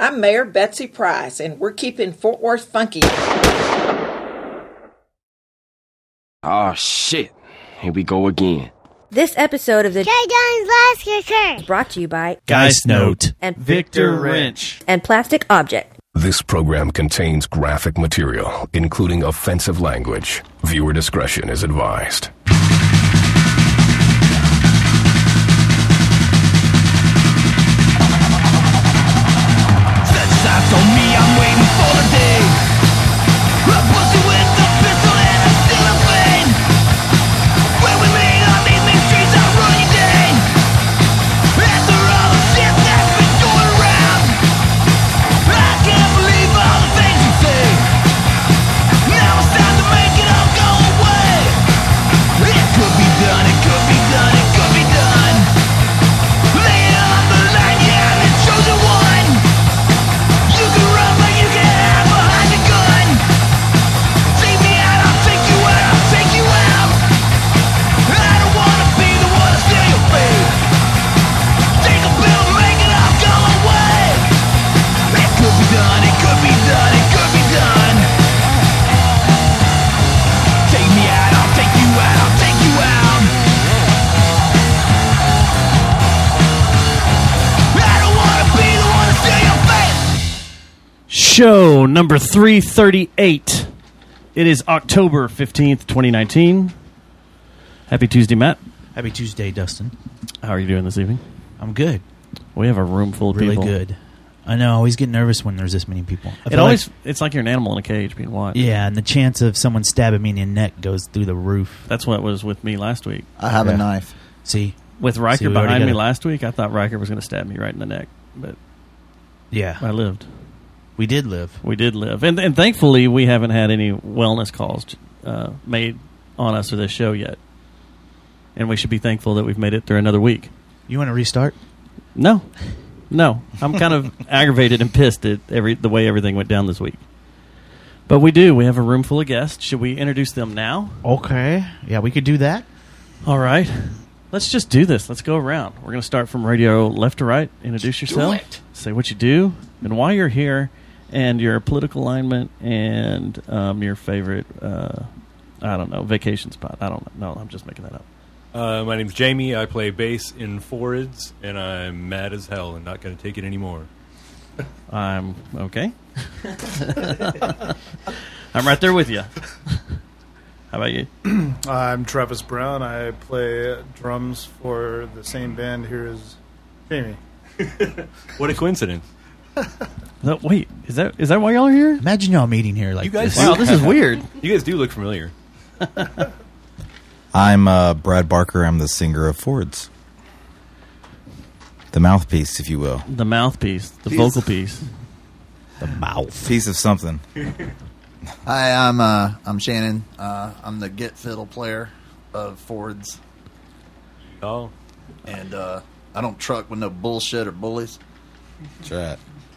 I'm Mayor Betsy Price, and we're keeping Fort Worth funky. Oh, shit. Here we go again. This episode of the Guys Last Kicker is brought to you by Geist Note and Victor Wrench and Plastic Object. This program contains graphic material, including offensive language. Viewer discretion is advised. On me, I'm waiting for the day. A pussy with a pistol and a steel vein. When we meet on these main streets, I'll run you down. After all the shit that's been going around, I can't believe all the things you say. Now it's time to make it all go away. It could be done, it could be done, it could be done. Lay it on the line, yeah, I'm the chosen one. You can run, but you can hide behind the gun. Take me out, I'll take you out, I'll take you out. I don't wanna be the one to steal your faith. Take a pill, make it all go away. It could be done, it could be done, it could be done. Take me out, I'll take you out, I'll take you out. I don't wanna be the one to steal your faith. Show number 338. It is October 15th, 2019. Happy Tuesday, Matt. Happy Tuesday, Dustin. How are you doing this evening? I'm good. We have a room full of Really people. good. I know. I always get nervous when there's this many people. I It feel always it's like you're an animal in a cage being watched. yeah, and the chance of someone stabbing me in the neck goes through the roof. That's what was with me last week. I have Yeah. a knife. See? With Riker See, we already behind me got it. last week, I thought Riker was going to stab me right in the neck, but Yeah. I lived. We did live. We did live. And thankfully, we haven't had any wellness calls made on us for this show yet. And we should be thankful that we've made it through another week. You want to restart? No. I'm kind of aggravated and pissed at the way everything went down this week. But we do. We have a room full of guests. Should we introduce them now? Okay. Yeah, we could do that. All right. Let's just do this. Let's go around. We're going to start from radio left to right. Introduce yourself. Say what you do and why you're here and your political alignment and your favorite, vacation spot. I don't know. No, I'm just making that up. My name's Jamie. I play bass in Fords, and I'm mad as hell and not going to take it anymore. I'm okay. I'm right there with you. How about you? I'm Travis Brown. I play drums for the same band here as Jamie. What a coincidence. Wait, is that why y'all are here? Imagine y'all meeting here like You guys this. Wow, this is weird. You guys do look familiar. I'm Brad Barker. I'm the singer of Fords. The mouthpiece, if you will. The mouthpiece, the vocal piece. The mouth. Piece of something. Hi, I'm Shannon. I'm the git fiddle player of Fords. Oh. And I don't truck with no bullshit or bullies. That's right.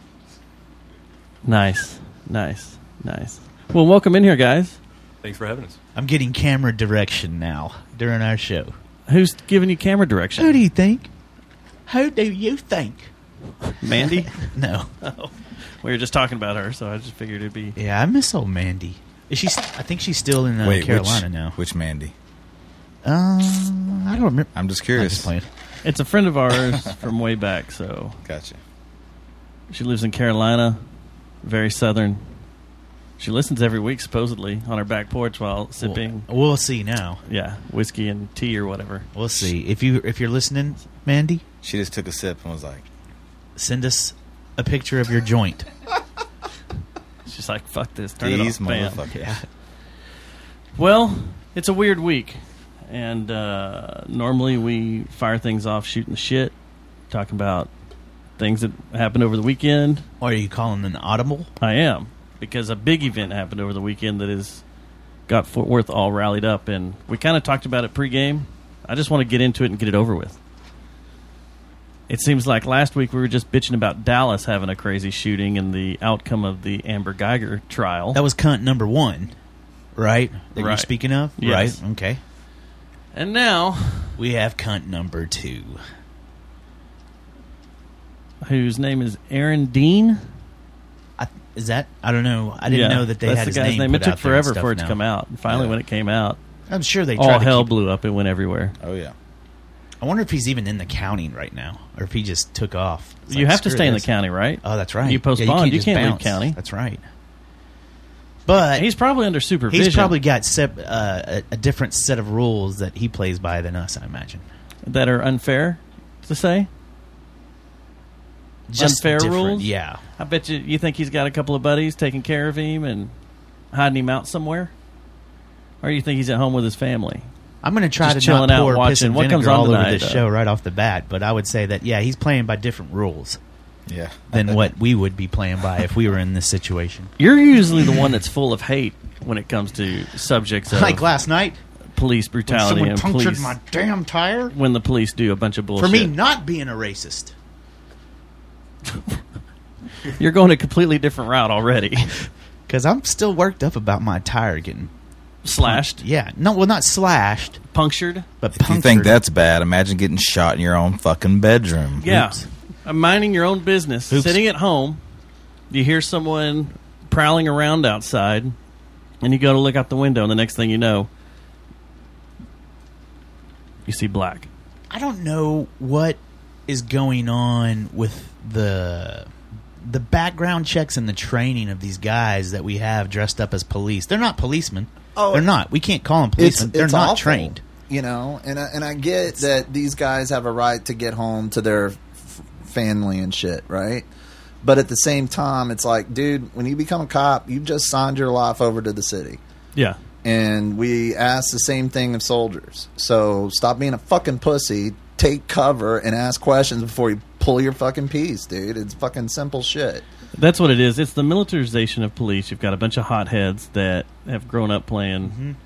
Nice. Well, welcome in here, guys. Thanks for having us. I'm getting camera direction now during our show. Who's giving you camera direction? Who do you think? Who do you think? Mandy? No. Oh. We were just talking about her, so I just figured it'd be... Yeah, I miss old Mandy. Is she? I think she's still in Carolina now. Which Mandy? I don't remember. I'm just I'm curious. just playing. It's a friend of ours from way back, so... Gotcha. She lives in Carolina, very southern. She listens every week, supposedly, on her back porch while sipping... We'll see now. Yeah, whiskey and tea or whatever. We'll see. If you're listening, Mandy, She just took a sip and was like, send us a picture of your joint. She's like, fuck this, turn these it off, bam. motherfuckers. Yeah. Well, it's a weird week, and normally we fire things off shooting the shit, talking about things that happened over the weekend. Or are you calling an audible? I am, because a big event happened over the weekend that has got Fort Worth all rallied up, and we kind of talked about it pregame. I just want to get into it and get it over with. It seems like last week we were just bitching about Dallas having a crazy shooting and the outcome of the Amber Geiger trial. That was cunt number one, right? That you're Right. speaking of? Yes. Right, okay. And now, We have cunt number two. whose name is Aaron Dean? Is that? I don't know. I didn't know that they that's had the his guy's name. It put took out there and forever stuff for it to now. come out. And finally, when it came out, I'm sure they all tried to hell keep- blew up. It went everywhere. Oh yeah. I wonder if he's even in the county right now, or if he just took off. It's You like, have to screw stay in the this. county, right? Oh, that's right. You post Yeah, bond. You just can't leave bounce. county. That's right. But he's probably under supervision. He's probably got a different set of rules that he plays by than us, I imagine. That are unfair to say. Just unfair different, rules. yeah. I bet you think he's got a couple of buddies taking care of him and hiding him out somewhere, or you think he's at home with his family? I'm going to try Just to not chilling out pour watching piss and what vinegar comes on all tonight, over this show right off the bat, but I would say that, yeah, he's playing by different rules than what we would be playing by if we were in this situation. You're usually the one that's full of hate when it comes to subjects of Like last night, police brutality when and someone punctured police my damn tire when the police do a bunch of bullshit. for me not being a racist. You're going a completely different route already. Because I'm still worked up about my tire getting slashed. Yeah, no, well, not slashed, punctured. But If you think that's bad, imagine getting shot in your own fucking bedroom. Yeah, minding your own business, sitting at home. You hear someone prowling around outside, and you go to look out the window, and the next thing you know, you see black. I don't know what is going on with the background checks and the training of these guys that we have dressed up as police. They're not policemen. Oh, they're not. We can't call them policemen. They're not awful, trained. You know, and I get that these guys have a right to get home to their family and shit, right? But at the same time, it's like, dude, when you become a cop, you've just signed your life over to the city. Yeah. And we ask the same thing of soldiers. So stop being a fucking pussy, take cover, and ask questions before you pull your fucking piece, dude. It's fucking simple shit. That's what it is. It's the militarization of police. You've got a bunch of hotheads that have grown up playing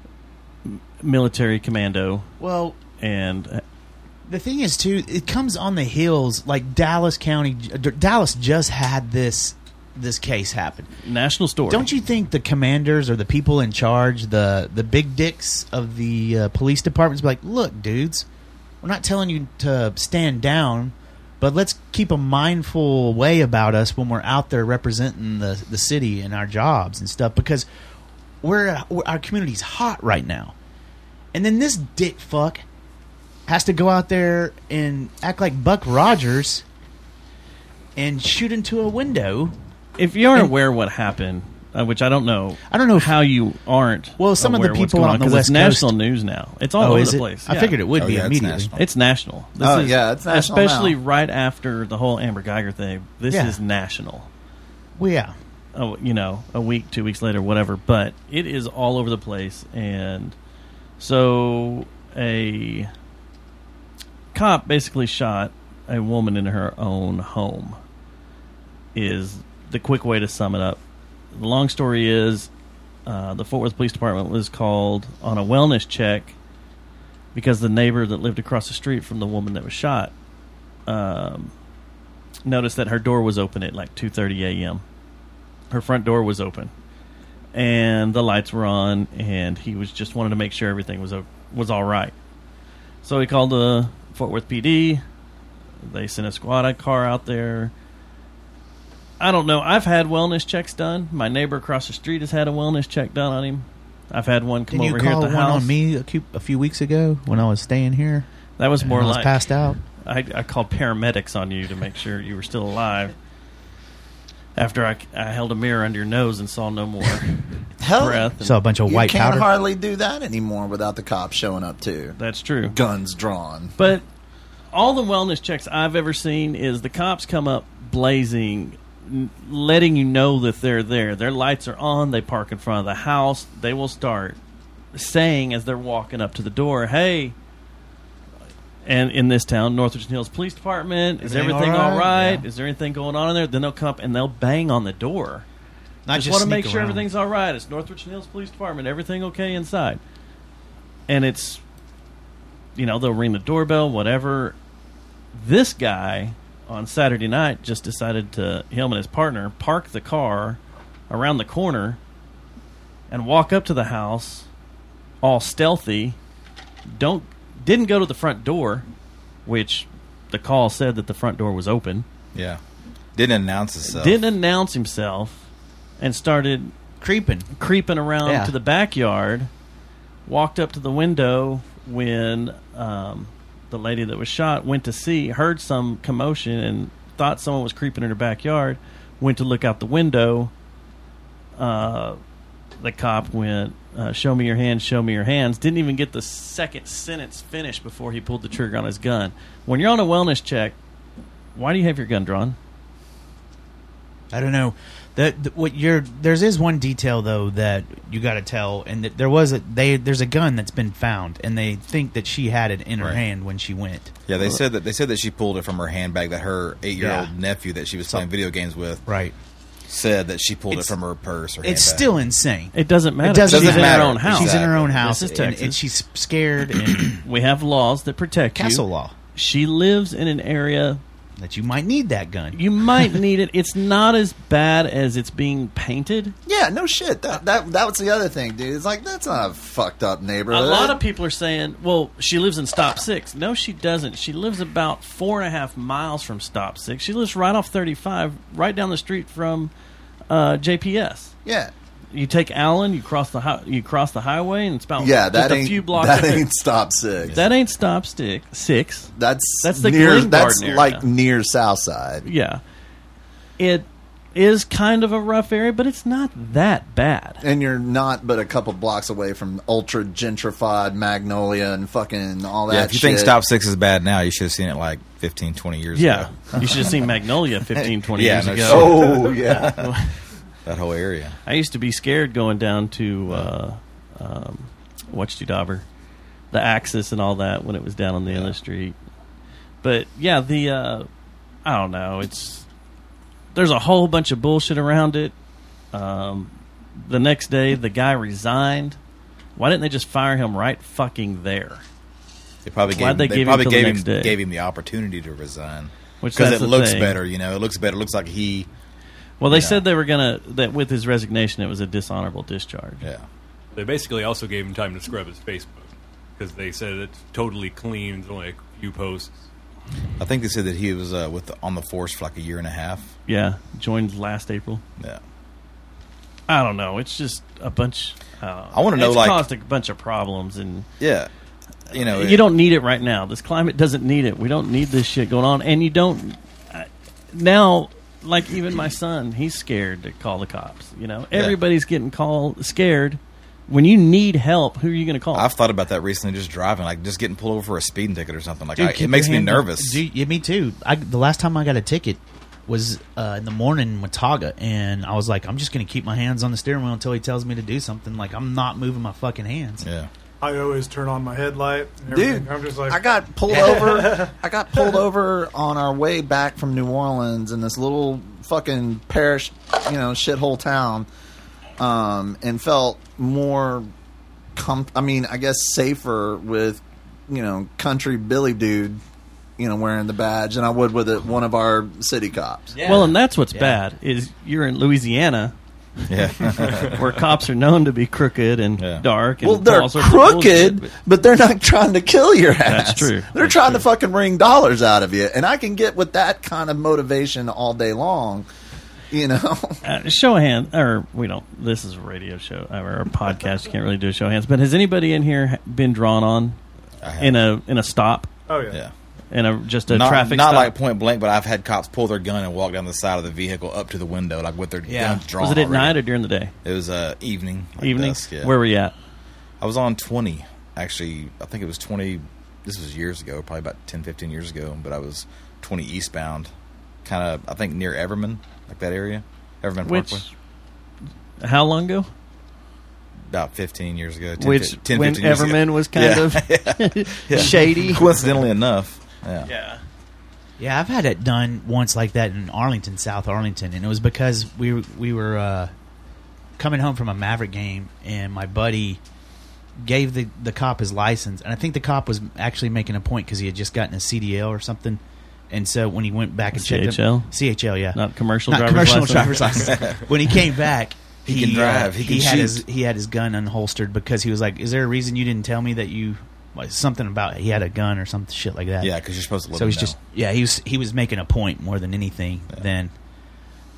military commando. Well, and the thing is, too, it comes on the heels. Like Dallas County, Dallas just had this case happen. National story. Don't you think the commanders or the people in charge, the big dicks of the police departments, be like, look, dudes, we're not telling you to stand down, but let's keep a mindful way about us when we're out there representing the city and our jobs and stuff, because our community's hot right now. And then this dick fuck has to go out there and act like Buck Rogers and shoot into a window. If you aren't aware what happened, which I don't know how you aren't. Well, some of the aware what's people going on the 'cause West it's national Coast- news now. It's all Oh, over is the it? place. I figured it would be immediately. It's national. This Oh, is, yeah, it's national especially now. right after the whole Amber Geiger thing. This Yeah. is national. Well, yeah. Oh, you know, a week, 2 weeks later, whatever. But it is all over the place, and so a cop basically shot a woman in her own home. Is the quick way to sum it up. The long story is, the Fort Worth Police Department was called on a wellness check because the neighbor that lived across the street from the woman that was shot noticed that her door was open at like 2:30 a.m. Her front door was open, and the lights were on, and he was just wanted to make sure everything was all right. So he called the Fort Worth PD. They sent a squad car out there. I don't know. I've had wellness checks done. My neighbor across the street has had a wellness check done on him. I've had one come Didn't over you here at call the one house. on me a few weeks ago when I was staying here? That was and more I was like passed out. I called paramedics on you to make sure you were still alive. After I held a mirror under your nose and saw no more breath. And Saw a bunch of white You can't powder. hardly do that anymore without the cops showing up, too. That's true. Guns drawn. But all the wellness checks I've ever seen is the cops come up blazing, letting you know that they're there. Their lights are on. They park in front of the house. They will start saying as they're walking up to the door, hey, and in this town, Northridge Hills Police Department, is everything all right? Yeah. Is there anything going on in there? Then they'll come up and they'll bang on the door. Not just just want to make sneak sure around. everything's all right. It's Northridge Hills Police Department. Everything okay inside? And it's, you know, they'll ring the doorbell, whatever. This guy on Saturday night just decided to, him and his partner, park the car around the corner and walk up to the house all stealthy. Didn't go to the front door, which the call said that the front door was open. Yeah. Didn't announce himself. Didn't announce himself. and started creeping around to the backyard. Walked up to the window when the lady that was shot went to see, heard some commotion and thought someone was creeping in her backyard. Went to look out the window. The cop went, show me your hands, show me your hands. Didn't even get the second sentence finished before he pulled the trigger on his gun. When you're on a wellness check, why do you have your gun drawn? I don't know. There's one detail though that you got to tell, and that there's a gun that's been found, and they think that she had it in her hand when she went. Yeah, they said that she pulled it from her handbag. That her 8-year-old nephew that she was playing video games with, said that she pulled it from her purse or handbag. It's still insane. It doesn't matter. She's in her own house. She's in her own house, This is Texas. and she's scared. And we have laws that protect you. Castle law. She lives in an area that you might need that gun. You might need it. It's not as bad as it's being painted. Yeah, no shit. That was the other thing, dude. It's like, that's not a fucked up neighborhood. A lot of people are saying, well, she lives in Stop 6. No, she doesn't. She lives about 4.5 miles from Stop 6. She lives right off 35, right down the street from JPS. Yeah. You take Allen, you cross the highway, and it's about a few blocks. That ain't Stop 6. That ain't Stop 6. That's the near. Glen That's Garden area. like near Southside. Yeah, it is kind of a rough area, but it's not that bad. And you're not but a couple blocks away from ultra gentrified Magnolia and fucking all that. Yeah, if you think Stop 6 is bad now, you should have seen it like 15, 20 years ago. Yeah, you should have seen Magnolia 15, 20 years ago. Oh yeah. That whole area. I used to be scared going down to Watchdauber, the Axis and all that when it was down on the end of the street. But yeah, I don't know. There's a whole bunch of bullshit around it. The next day, the guy resigned. Why didn't they just fire him right fucking there? They probably gave him the opportunity to resign because it looks better. You know, it looks better. It looks like he. Well, they said they were that with his resignation, it was a dishonorable discharge. Yeah. They basically also gave him time to scrub his Facebook because they said it's totally clean. There's only a few posts. I think they said that he was on the force for like 1.5 years. Yeah, joined last April. Yeah. I don't know. It's just a bunch. I want to know, it's like, caused a bunch of problems, and you don't need it right now. This climate doesn't need it. We don't need this shit going on, and you don't now. Like, even my son, he's scared to call the cops. You know, everybody's getting scared. When you need help, who are you going to call? I've thought about that recently, just driving, like just getting pulled over for a speeding ticket or something. Like, Dude, it makes me nervous. Yeah, me too. The last time I got a ticket was in the morning in Watauga, and I was like, I'm just going to keep my hands on the steering wheel until he tells me to do something. Like, I'm not moving my fucking hands. Yeah. I always turn on my headlight. And everything. Dude, I'm just like, I got pulled over. I got pulled over on our way back from New Orleans in this little fucking parish, shithole town, and felt more, I guess safer with, country Billy dude, wearing the badge than I would with one of our city cops. Yeah. Well, and that's what's bad is you're in Louisiana. Yeah, where cops are known to be crooked and dark. And well, they're crooked, but they're not trying to kill your ass. That's true. They're trying to fucking wring dollars out of you, and I can get with that kind of motivation all day long. Show of hands, or we don't. This is a radio show or a podcast. You can't really do a show of hands. But has anybody in here been drawn on in a stop? Oh yeah. Traffic stop? Not like point blank, but I've had cops pull their gun and walk down the side of the vehicle up to the window, like with their guns drawn. Was it at already. night or during the day? It was evening. Like evening? Dusk, yeah. Where were you at? I was on 20. Actually, I think it was 20. This was years ago, probably about 10, 15 years ago. But I was 20 eastbound, kind of, I think, near Everman, like that area. Everman Parkway. How long ago? About 15 years ago. 10 when 15 years Everman ago. was kind of shady. Coincidentally enough. Yeah. Yeah, I've had it done once like that in Arlington, South Arlington, and it was because we were coming home from a Maverick game, and my buddy gave the cop his license, and I think the cop was actually making a point because he had just gotten a CDL or something, and so when he went back and checked him, CHL, yeah, not commercial driver's license. When he came back, he can drive. He had his gun unholstered because he was like, "Is there a reason you didn't tell me that you?" Something about he had a gun or some shit like that. Yeah, because you're supposed to. So he's just he was making a point more than anything then.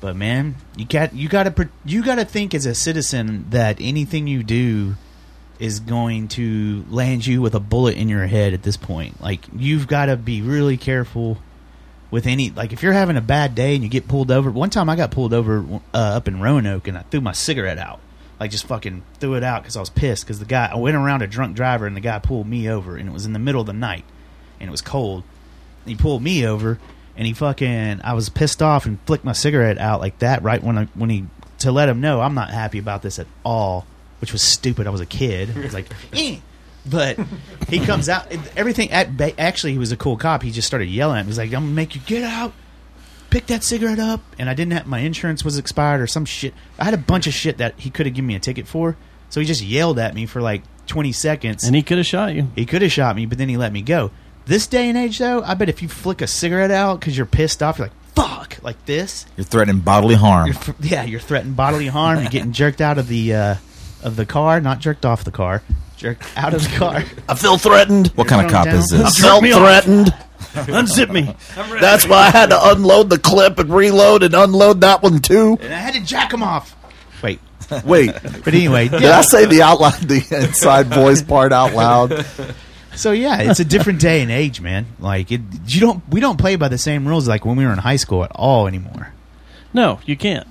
But man, you gotta think as a citizen that anything you do is going to land you with a bullet in your head at this point. Like, you've got to be really careful with any, like, if you're having a bad day and you get pulled over. One time I got pulled over up in Roanoke, and I threw my cigarette out. Like, just fucking threw it out because I was pissed. Because I went around a drunk driver, and the guy pulled me over, and it was in the middle of the night, and it was cold. And he pulled me over, and I was pissed off and flicked my cigarette out like that right when he to let him know I'm not happy about this at all, which was stupid. I was a kid. I was like, eh. But he comes out, everything. Actually, he was a cool cop. He just started yelling at me. He's like, I'm gonna make you get out, pick that cigarette up. And I didn't have, my insurance was expired or some shit. I had a bunch of shit that he could have given me a ticket for. So he just yelled at me for like 20 seconds. And he could have shot you. He could have shot me, but then he let me go. This day and age, though, I bet if you flick a cigarette out because you're pissed off, you're like, fuck, like this. You're threatening bodily harm. You're threatening bodily harm. You're getting jerked out of the car, not jerked off the car, jerked out of the car. I feel threatened. What kind of cop is this? I felt threatened. Unzip me. That's why I had to unload the clip and reload and unload that one too. And I had to jack him off. Wait. But anyway, did I say the inside voice part out loud? So yeah, it's a different day and age, man. Like we don't play by the same rules like when we were in high school at all anymore. No, you can't.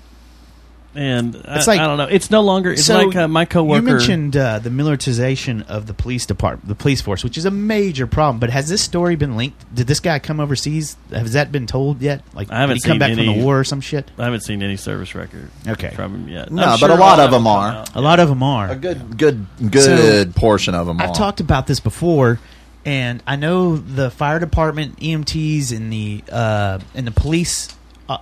And it's like, I don't know. It's no longer. It's so like my coworker. You mentioned the militarization of the police department, the police force, which is a major problem. But has this story been linked? Did this guy come overseas? Has that been told yet? Like, I haven't did he come seen back any, from the war or some shit? I haven't seen any service record. From him yet. No, but a lot of them are. A lot of them are. A good portion of them are. I've talked about this before. And I know the fire department, EMTs, and the police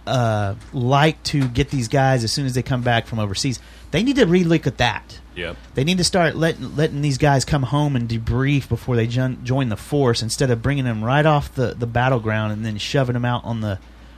like to get these guys as soon as they come back from overseas. They need to relook at that. Yep. They need to start letting these guys come home and debrief before they join the force, instead of bringing them right off the battleground and then shoving them out and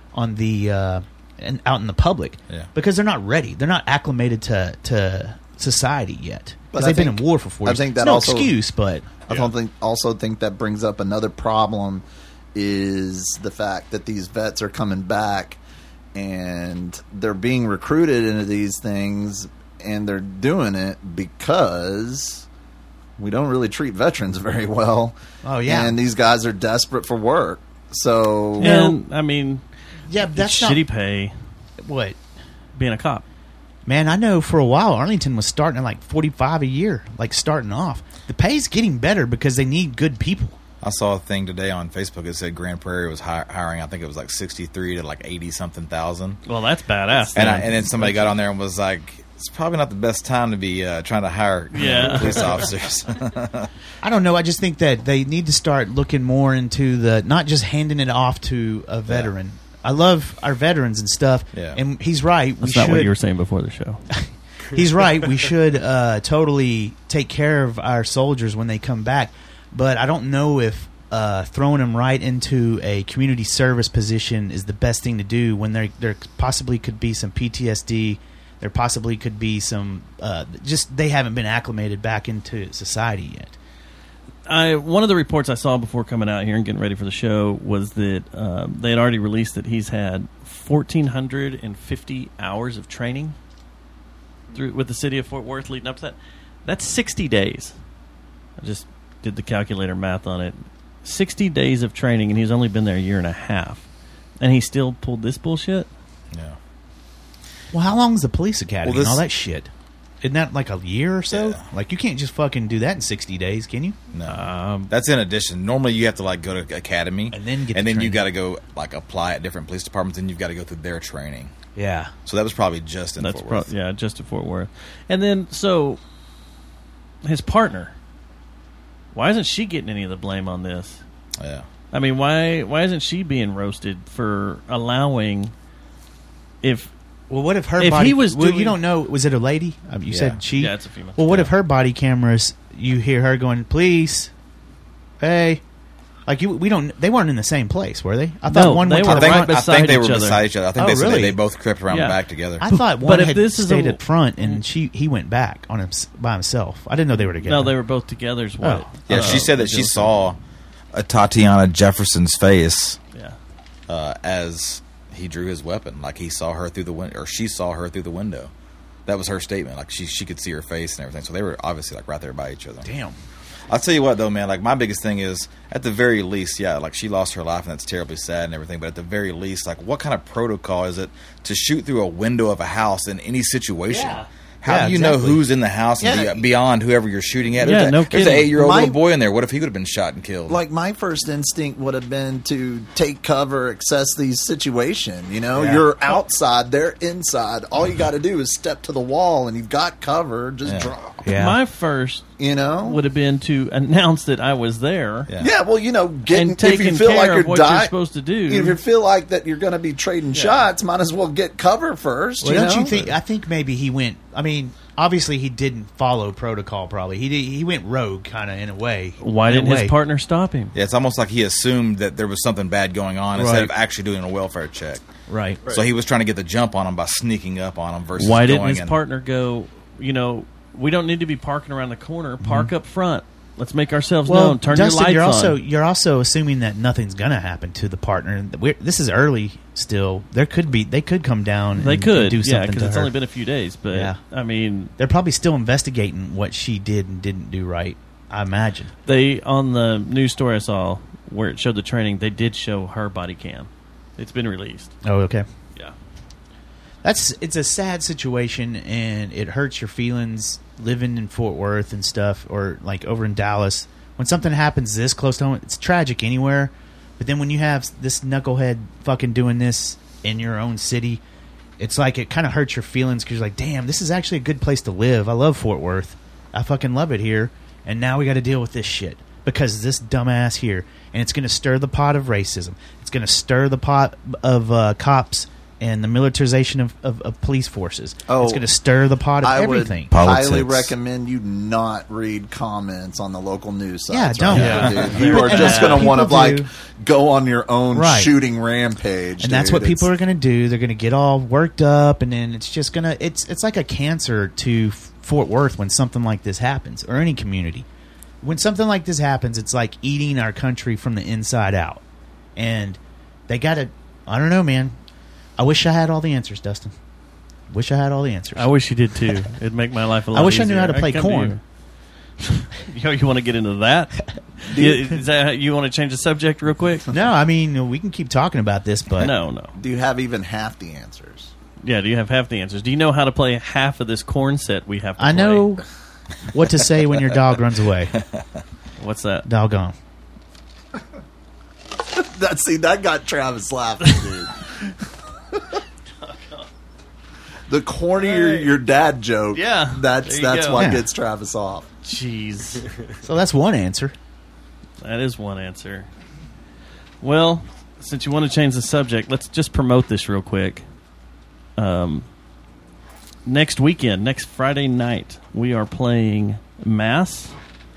out in the public. Yeah. Because they're not ready. They're not acclimated to society yet. But Because they've been in war for 4 years. I think that it's no also, excuse, but I think that brings up another problem, is the fact that these vets are coming back and they're being recruited into these things, and they're doing it because we don't really treat veterans very well. Oh yeah, and these guys are desperate for work. So and I mean, yeah, that's it's shitty pay. What? Being a cop. Man, I know for a while Arlington was starting at like $45 a year, like starting off. The pay's getting better because they need good people. I saw a thing today on Facebook that said Grand Prairie was hiring, I think it was like 63 to like 80-something thousand. Well, that's badass. And then somebody got on there and was like, it's probably not the best time to be trying to hire police officers. I don't know. I just think that they need to start looking more into not just handing it off to a veteran. Yeah. I love our veterans and stuff. Yeah. And he's right. That's not what you were saying before the show. He's right. We should totally take care of our soldiers when they come back. But I don't know if throwing them right into a community service position is the best thing to do when there possibly could be some PTSD. There possibly could be some just they haven't been acclimated back into society yet. One of the reports I saw before coming out here and getting ready for the show was that they had already released that he's had 1,450 hours of training with the city of Fort Worth leading up to that. That's 60 days. I just did the calculator math on it. 60 days of training, and he's only been there a year and a half. And he still pulled this bullshit? Yeah. Well, how long is the police academy and all that shit? Isn't that like a year or so? Yeah. Like, you can't just fucking do that in 60 days, can you? No. That's in addition. Normally, you have to like go to academy. And then you got to go like apply at different police departments, and you've got to go through their training. Yeah. So that was probably just in Fort Worth. Yeah, just in Fort Worth. And then, so, his partner, why isn't she getting any of the blame on this? Yeah. I mean, why isn't she being roasted for allowing what if her if body... he was doing, you don't know, was it a lady? You said she... Yeah, it's a female. Well, what if her body cameras, you hear her going, police, hey... Like, we don't... They weren't in the same place, were they? I thought one went to the right I think they were beside each other. I think they said they both crept around the back together. I thought one had stayed up front and he went back by himself. I didn't know they were together. No, they were both together is what... Yeah, she said that she saw a Tatiana Jefferson's face as he drew his weapon. Like he saw her through the window, or she saw her through the window. That was her statement. Like she could see her face and everything. So they were obviously like right there by each other. Damn. I'll tell you what though, man. Like my biggest thing is, at the very least, yeah, like she lost her life and that's terribly sad and everything. But at the very least, like what kind of protocol is it to shoot through a window of a house in any situation? Yeah. How do you know who's in the house and beyond whoever you're shooting at? Yeah, There's an 8-year-old little boy in there. What if he could have been shot and killed? Like my first instinct would have been to take cover, assess the situation. You know, Yeah. you're outside, they're inside. All you got to do is step to the wall, and you've got cover. Just drop. My first, would have been to announce that I was there. Yeah, well, you know, and if taking you feel care like of you're what you're dying, supposed to do. if you feel like that you're going to be trading shots, might as well get cover first. Well, you don't know? you think? I think maybe he went. I mean, obviously he didn't follow protocol. Probably he went rogue, kind of in a way. Why didn't his partner stop him? Yeah, it's almost like he assumed that there was something bad going on instead Right. of actually doing a welfare check. Right. So he was trying to get the jump on him by sneaking up on him versus Why didn't going his and- partner go, you know, we don't need to be parking around the corner. Park up front. Let's make ourselves known. Turn Dustin, your lights on. you're also assuming that nothing's going to happen to the partner. This is early still. They could come down. They and could, do something because to it's her. only been a few days. But Yeah. I mean, They're probably still investigating what she did and didn't do right. I imagine. they on the news story I saw where it showed the training, they did show her body cam. It's been released. Oh, okay. Yeah. It's a sad situation, and it hurts your feelings living in Fort Worth and stuff, or like over in Dallas. When something happens this close to home, it's tragic anywhere. But then when you have this knucklehead fucking doing this in your own city, it's like it kind of hurts your feelings because you're like, damn, this is actually a good place to live. I love Fort Worth. I fucking love it here. And now we got to deal with this shit because of this dumbass here. And it's going to stir the pot of racism. It's going to stir the pot of cops and the militarization of police forces. Oh, it's going to stir the pot of I everything. would highly recommend you not read comments on the local news sites. Yeah, don't. Right now, dude. You are just going to want to People do. like go on your own Right. shooting rampage, And that's dude. what people are going to do. They're going to get all worked up, and then it's just going to it's like a cancer to Fort Worth when something like this happens, or any community. When something like this happens, it's like eating our country from the inside out. And they got to, I don't know, man. I wish I had all the answers, Dustin. Wish I had all the answers. I wish you did too. It'd make my life a lot I wish easier. I knew how to play come to corn. you want to get into that? Is that you want to change the subject real quick? No, I mean, we can keep talking about this, but No. Do you have even half the answers? Yeah, do you have half the answers? Do you know how to play half of this corn set we have to I play? know what to say when your dog runs away. What's that? Doggone. That got Travis laughing, dude. The cornier your dad joke, Yeah, that's there you go. what Yeah. gets Travis off. Jeez. So that's one answer. That is one answer. Well, since you want to change the subject, let's just promote this real quick. Next weekend, next Friday night, we are playing Mass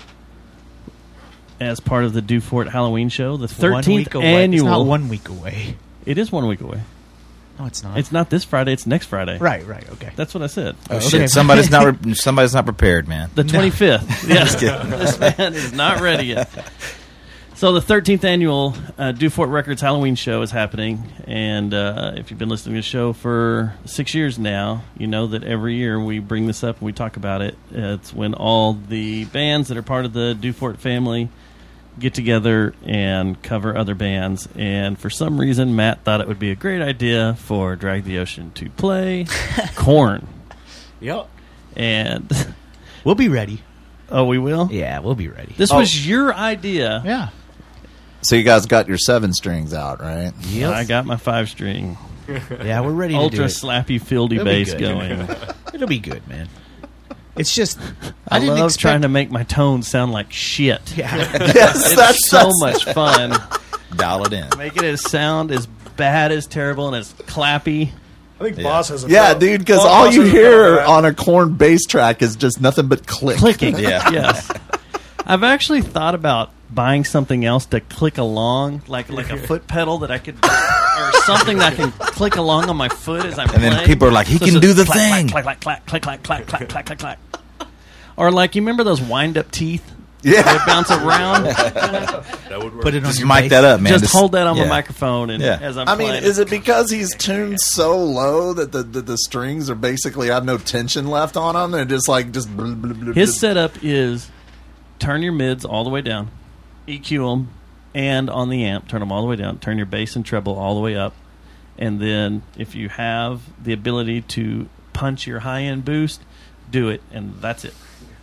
as part of the Do Fort Halloween show, the 13th 1 week away. annual. It's not 1 week away. It is 1 week away. No, it's not. It's not this Friday. It's next Friday. Right, okay. That's what I said. Oh, Okay. shit! Somebody's not prepared, man. The 25th. Yeah, this man is not ready yet. So the 13th annual Do Fort Records Halloween show is happening, and if you've been listening to the show for 6 years now, you know that every year we bring this up and we talk about it. It's when all the bands that are part of the Do Fort family get together and cover other bands, and for some reason Matt thought it would be a great idea for Drag the Ocean to play Korn. Yep. And We'll be ready. oh, we will? Yeah, we'll be ready. This was your idea. Yeah. So you guys got your 7 strings out, right? Yep. I got my 5-string. Yeah, we're ready to do Ultra it. slappy fieldy It'll be bass good. going. It'll be good, man. It's just I didn't love expect- trying to make my tones sound like shit. Yeah. Yes, It's so much fun. Dial it in. Making it sound as bad as terrible and as clappy. I think Boss has a Yeah, problem. dude, because Boss all has you a hear problem. on a corn bass track is just nothing but click. Clicking. Yeah. Yes. I've actually thought about buying something else to click along, like a foot pedal that I could, or something that I can click along on my foot as I'm And playing. then people are like, he So can it's do the just thing. Clack, clack, clack, clack, clack, clack, clack, clack, clack, clack. Or like, you remember those wind-up teeth Yeah. Let it bounce around. That would work. Put it on Just your mic bass. that up, man. Just hold that on my yeah. microphone and Yeah. as I'm I mean, playing. is it because he's tuned so low that the strings are basically have no tension left on them? They're just like just. Blah, blah, blah, His blah. setup is turn your mids all the way down, EQ them, and on the amp, turn them all the way down. Turn your bass and treble all the way up. And then if you have the ability to punch your high-end boost, do it, and that's it.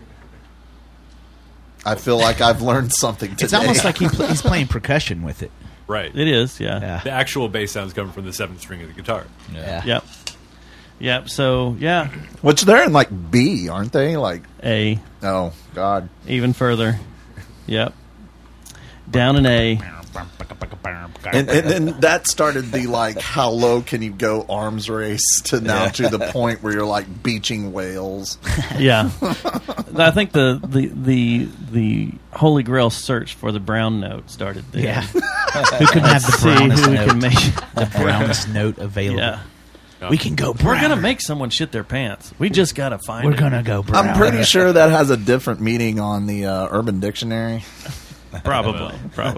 I feel like I've learned something today. It's almost like he's playing percussion with it. Right. It is, yeah. Yeah. The actual bass sounds coming from the 7th string of the guitar. Yeah. Yep, so, yeah. Which they're in like B, aren't they? Like A. Oh God. Even further. Yep. Down an A. And that started the like how low can you go arms race to now to the point where you're like beaching whales. Yeah. I think the Holy Grail search for the brown note started there. Yeah. Who can have the See brownest who we note? can make. The brownest note available. Yeah. We can go We're brown. going to make someone shit their pants. We just got to find We're it. going to go brown. I'm pretty sure that has a different meaning on the Urban Dictionary. Probably.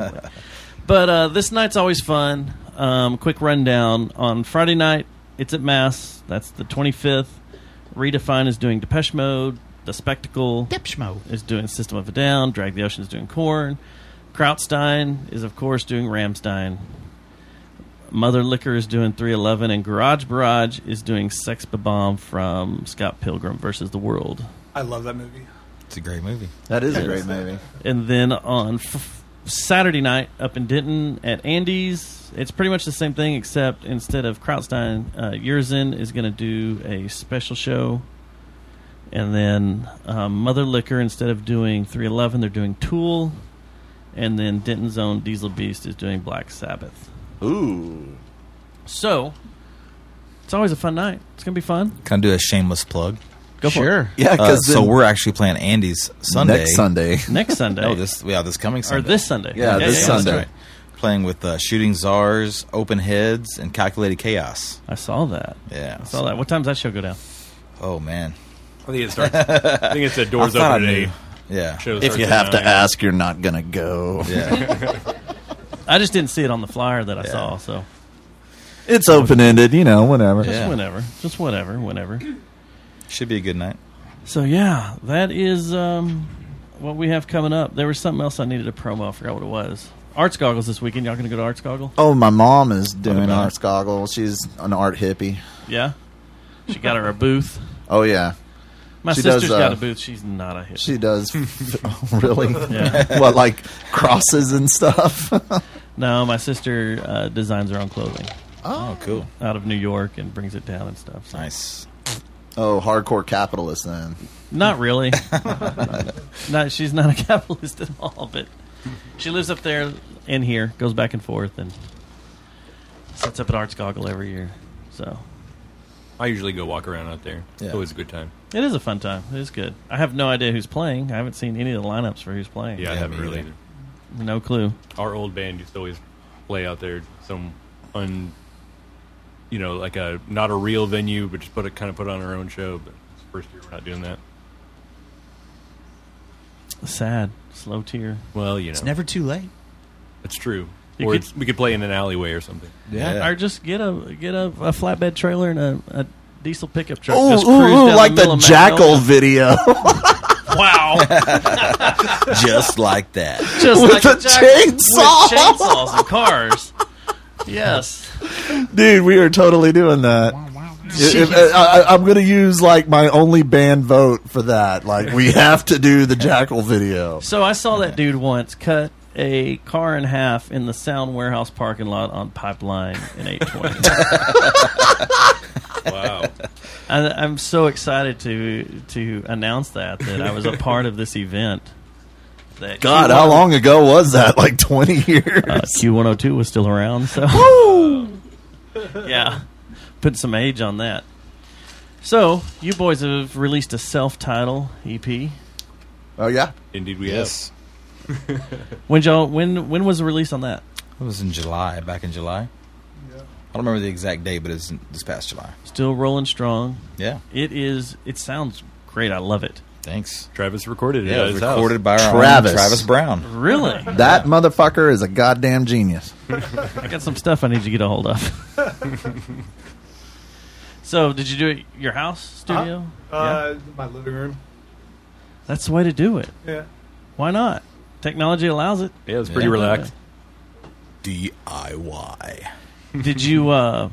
But this night's always fun. Quick rundown. On Friday night, it's at Mass. That's the 25th. Redefine is doing Depeche Mode. The Spectacle Depeche Mode is doing System of a Down. Drag the Ocean is doing Korn. Krautstein is, of course, doing Rammstein. Mother Liquor is doing 311. And Garage Barrage is doing Sex Bomb from Scott Pilgrim versus the World. I love that movie. It's a great movie. That is a great movie. And then on Saturday night up in Denton at Andy's, it's pretty much the same thing, except instead of Krautstein, Yurzin is going to do a special show. And then Mother Liquor, instead of doing 311, they're doing Tool. And then Denton's own Diesel Beast is doing Black Sabbath. Ooh. So, it's always a fun night. It's going to be fun. Can I do a shameless plug? Go for Sure. Yeah, because so we're actually playing Andy's Sunday. next Sunday. it. Next Sunday. No, this coming Sunday. Or this Sunday. Yeah, this Sunday. That's right. Playing with Shooting Czars, Open Heads, and Calculated Chaos. I saw that. Yeah. I saw that. What time does that show go down? Oh, man. I think it starts. I think it said doors I thought open I at knew. 8. Yeah. Show If starts you at have to 9. ask, you're not going to go. Yeah. I just didn't see it on the flyer that I saw, so It's open-ended, whenever. just Yeah. whenever. Just whenever. Should be a good night. So, yeah, that is what we have coming up. There was something else I needed to promo. I forgot what it was. Arts Goggles this weekend. Y'all going to go to Arts Goggle? Oh, my mom is doing about Arts Goggle. She's an art hippie. Yeah? She got her a booth. Oh, yeah. My She sister's does, got a booth. She's not a hippie. She does. Really? Yeah. What, like crosses and stuff? No, my sister designs her own clothing Oh, cool. out of New York and brings it down and stuff. So. Nice. Oh, hardcore capitalist then. Not really. She's not a capitalist at all, but she lives up there in here, goes back and forth, and sets up at Arts Goggle every year. So I usually go walk around out there. Yeah. It's always a good time. it is a fun time. It is good. I have no idea who's playing. I haven't seen any of the lineups for who's playing. Yeah, I haven't me really. either. No clue. Our old band used to always play out there some like a not a real venue, but just put on our own show. But it's the first year we're not doing that. Sad. Slow tear. Well, It's never too late. it's true. You Or could- we could play in an alleyway or something. Or just get a flatbed trailer and a diesel pickup truck. Oh, Just cruise down like middle the of Jackal Magnolia. video. Wow. Just like that. Just With like a a Jackal. chainsaw. With chainsaws and cars. Yes. Dude, we are totally doing that. I'm going to use like my only band vote for that. Like, we have to do the Jackal video. So I saw that dude once cut a car in half in the Sound Warehouse parking lot on Pipeline in 820. Wow. I'm so excited to announce that I was a part of this event. That God, how long ago was that? Like 20 years? Q102 was still around, so yeah, put some age on that. So you boys have released a self-title EP. Oh, yeah? Indeed, we Yes. When was the release on that? It was in July, back in July. I don't remember the exact date, but it's this past July. Still rolling strong. Yeah. It is. It sounds great. I love it. Thanks. Travis recorded it. Yeah, at it was his house. recorded by our Travis. own Travis Brown. Really? That motherfucker is a goddamn genius. I got some stuff I need to get a hold of. So, did you do it at your house studio? My living room. That's the way to do it. Yeah. Why not? Technology allows it. Yeah, it was pretty relaxed. DIY. Did you,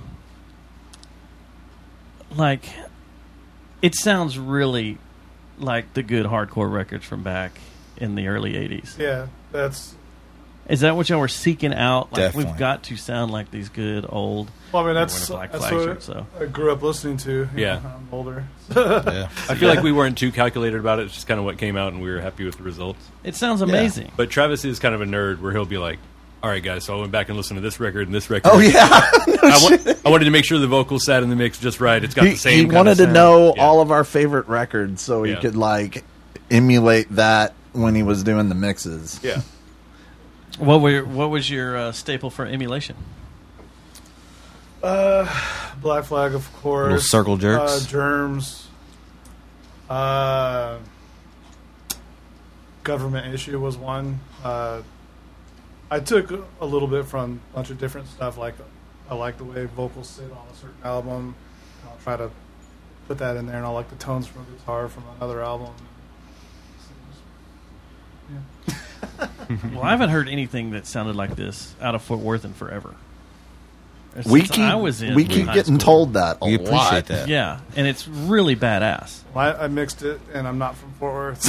like, it sounds really like the good hardcore records from back in the early 80s. Yeah, that's... Is that what y'all were seeking out? Like, Definitely. we've got to sound like these good old... Well, I mean, that's Black what Flag shirts, so. I grew up listening to. Yeah. I'm older. Yeah. I feel like we weren't too calculated about it. It's just kind of what came out, and we were happy with the results. It sounds amazing. But Travis is kind of a nerd where he'll be like, all right, guys, so I went back and listened to this record and this record. Oh, yeah. I wanted to make sure the vocals sat in the mix just right. It's got the same He kind wanted of to sound. know Yeah. all of our favorite records so he Yeah. could, like, emulate that when he was doing the mixes. Yeah. What was your staple for emulation? Black Flag, of course. Little Circle Jerks. Germs. Government Issue was one. I took a little bit from a bunch of different stuff. Like, I like the way vocals sit on a certain album. And I'll try to put that in there, and I like the tones from a guitar from another album. Yeah. Well, I haven't heard anything that sounded like this out of Fort Worth in forever. We Since I was in keep high getting school. told that a We lot. appreciate that. Yeah, and it's really badass. Well, I mixed it, and I'm not from Fort Worth.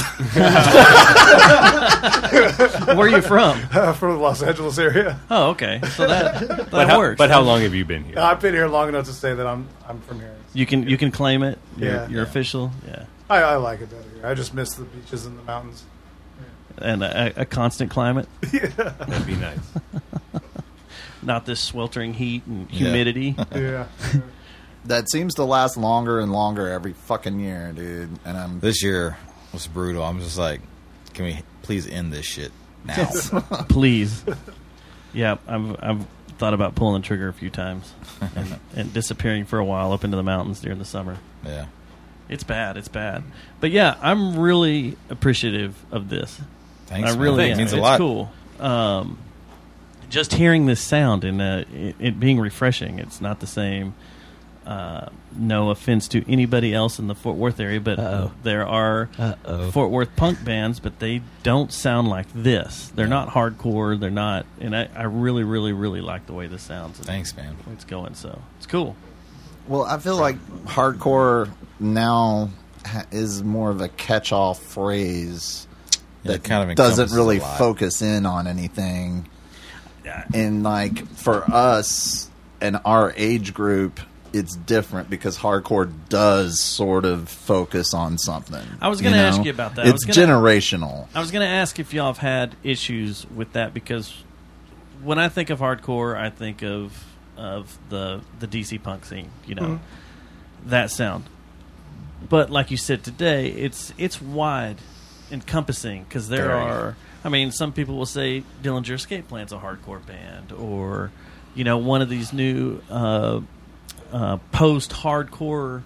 Where are you from? From the Los Angeles area. Oh, okay. So that But works. how long have you been here? I've been here long enough to say that I'm from here. You can claim it. Yeah. You're official. Yeah, I like it better here. I just miss the beaches and the mountains. and a constant climate. That'd be nice. Not this sweltering heat and Yeah. humidity. Yeah. That seems to last longer and longer every fucking year, dude. And I'm This year was brutal. I'm just like, can we please end this shit now? Please. Yeah, I've thought about pulling the trigger a few times and disappearing for a while up into the mountains during the summer. Yeah. It's bad. It's bad. But yeah, I'm really appreciative of this. Thanks, I man. really Thanks. am. Means a It's lot. cool. Just hearing this sound and it being refreshing. It's not the same. No offense to anybody else in the Fort Worth area, but there are Fort Worth punk bands, but they don't sound like this. They're not hardcore. They're not. And I really, really, really like the way this sounds. Thanks, man. It's going, so it's cool. Well, I feel like hardcore now is more of a catch-all phrase Yeah, that it kind of doesn't encompasses really a lot. focus in on anything. And like for us and our age group, it's different because hardcore does sort of focus on something. I was going to ask you about that. It's generational. I was going to ask if y'all have had issues with that because when I think of hardcore, I think of the DC punk scene, that sound. But like you said today, it's wide, encompassing because there are. I mean, some people will say Dillinger Escape Plan's a hardcore band, or one of these new post-hardcore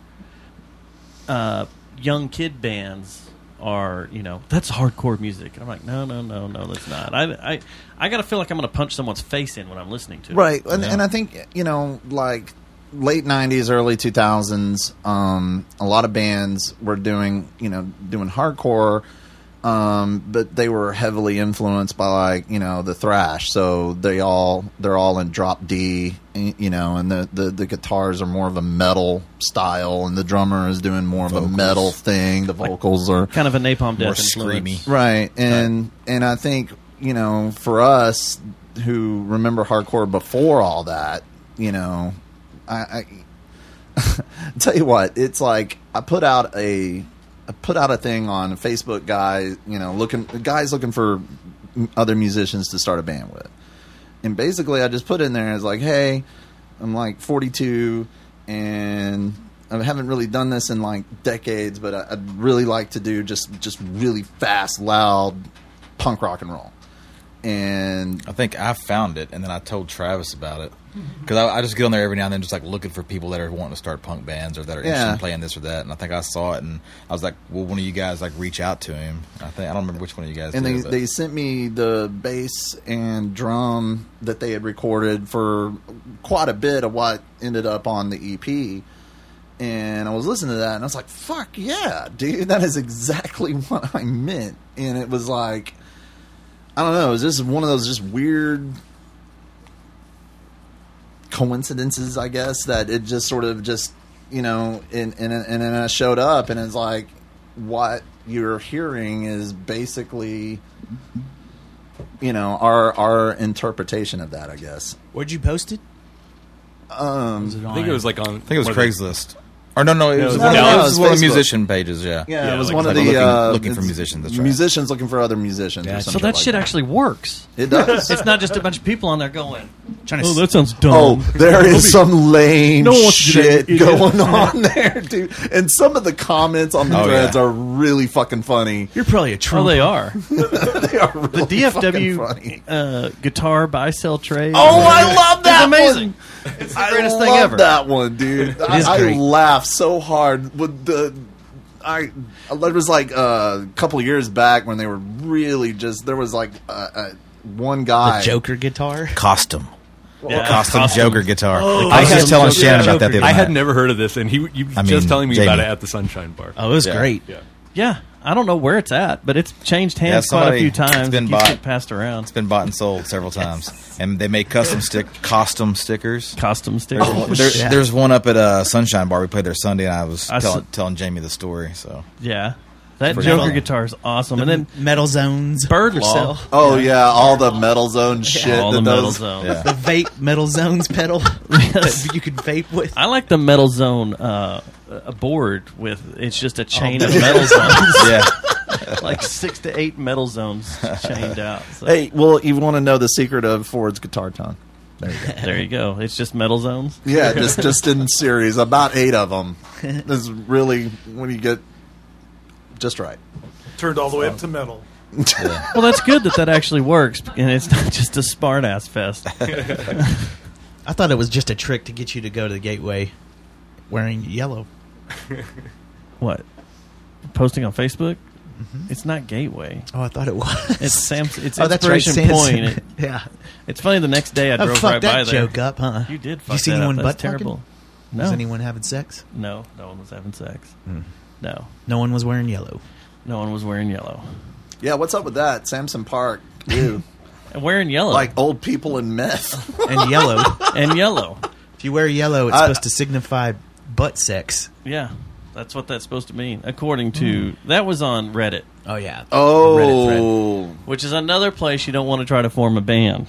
young kid bands are that's hardcore music. And I'm like, no, that's not. I got to feel like I'm going to punch someone's face in when I'm listening to it. Right, and I think like late '90s, early 2000s, a lot of bands were doing hardcore, but they were heavily influenced by the thrash. So they're all in drop D, and the guitars are more of a metal style, and the drummer is doing more of a metal thing. The vocals are kind of a Napalm more Death influence. screamy, right? And I think for us who remember hardcore before all that, I tell you what, it's like I put out a thing on Facebook, guys looking for other musicians to start a band with, and basically I just put in there as like, hey, I'm like 42 and I haven't really done this in like decades, but I'd really like to do just really fast, loud punk rock and roll. And I think I found it, and then I told Travis about it. Because I just get on there every now and then, just like looking for people that are wanting to start punk bands or that are interested in playing this or that. And I think I saw it, and I was like, "Well, one of you guys like reach out to him." I don't remember which one of you guys. And did, they sent me the bass and drum that they had recorded for quite a bit of what ended up on the EP. And I was listening to that, and I was like, "Fuck yeah, dude! That is exactly what I meant." And it was like, I don't know, it was just one of those just weird coincidences, I guess, that it just sort of just, you know, and then I showed up, and it's like, what you're hearing is basically, you know, our interpretation of that, I guess. Where'd you post it? I think it was like on. I think it was Craigslist. Or no, it was one of the musician pages. Yeah, it was like one of the looking for musicians. That's right. Musicians looking for other musicians. Yeah, or so something that like shit actually works. It does. It's not just a bunch of people on there going, Trying to "Oh, that sounds dumb." Oh, there is some lame No one wants to do that, shit going on there, dude. And some of the comments on the threads are really fucking funny. You're probably a troll. Oh, they are. They are really The fucking funny. DFW guitar buy sell trade. Oh, I love that It's amazing. one. It's the greatest I thing love ever. that one, dude. I great. laughed so hard with the. It was like a couple of years back when they were really just. There was like one guy. The Joker guitar. Custom Yeah. Custom Joker guitar. Oh, I was just telling Joker Shannon about that the other I had night. never heard of this, and you just telling me about it at the Sunshine Bar. Oh, it was Yeah. great. Yeah. Yeah, I don't know where it's at, but it's changed hands quite a somebody- few times. it's been It keeps bought. getting passed around. It's been bought and sold several times, and they make costume stickers. Costume stickers. There's one up at Sunshine Bar. We played there Sunday, and I was I telling Jamie the story. So Yeah, that Pretty Joker fun. guitar is awesome. And then Metal Zones. Bird for Law. sale. Oh yeah, all the Metal Zone shit. all that the Metal those- Zone. yeah. The vape Metal Zones pedal that you could vape with. I like the Metal Zone a board with it's just a chain of Metal Zones. yeah. Like 6 to 8 Metal Zones chained out. So Hey, well, you want to know the secret of Ford's guitar tone? There you go. there you go. It's just Metal Zones. Yeah, just in series, about 8 of them. This is really when you get just right. Turned all the way up to metal. Well, that's good that actually works, and it's not just a smart ass fest. I thought it was just a trick to get you to go to the Gateway wearing yellow. What? Posting on Facebook? It's not Gateway. Oh, I thought it was. It's Sam's. It's Oh, that's right, Inspiration Samson. Point. Yeah. It's funny. The next day I Oh, drove fuck right that by there. joke up, huh? You did. Did Fuck you see that anyone up. butt That's terrible. fucking? No. Was anyone having sex? No one was having sex. No, No one was wearing yellow. no one was wearing yellow. Yeah, what's up with that? Samson Park, ew. And wearing yellow, Like old people in meth. And yellow. and yellow. If you wear yellow, it's I- supposed to signify butt sex. Yeah, that's what that's supposed to mean. According to that was on Reddit, Oh, yeah. Oh, which is another place you don't want to try to form a band.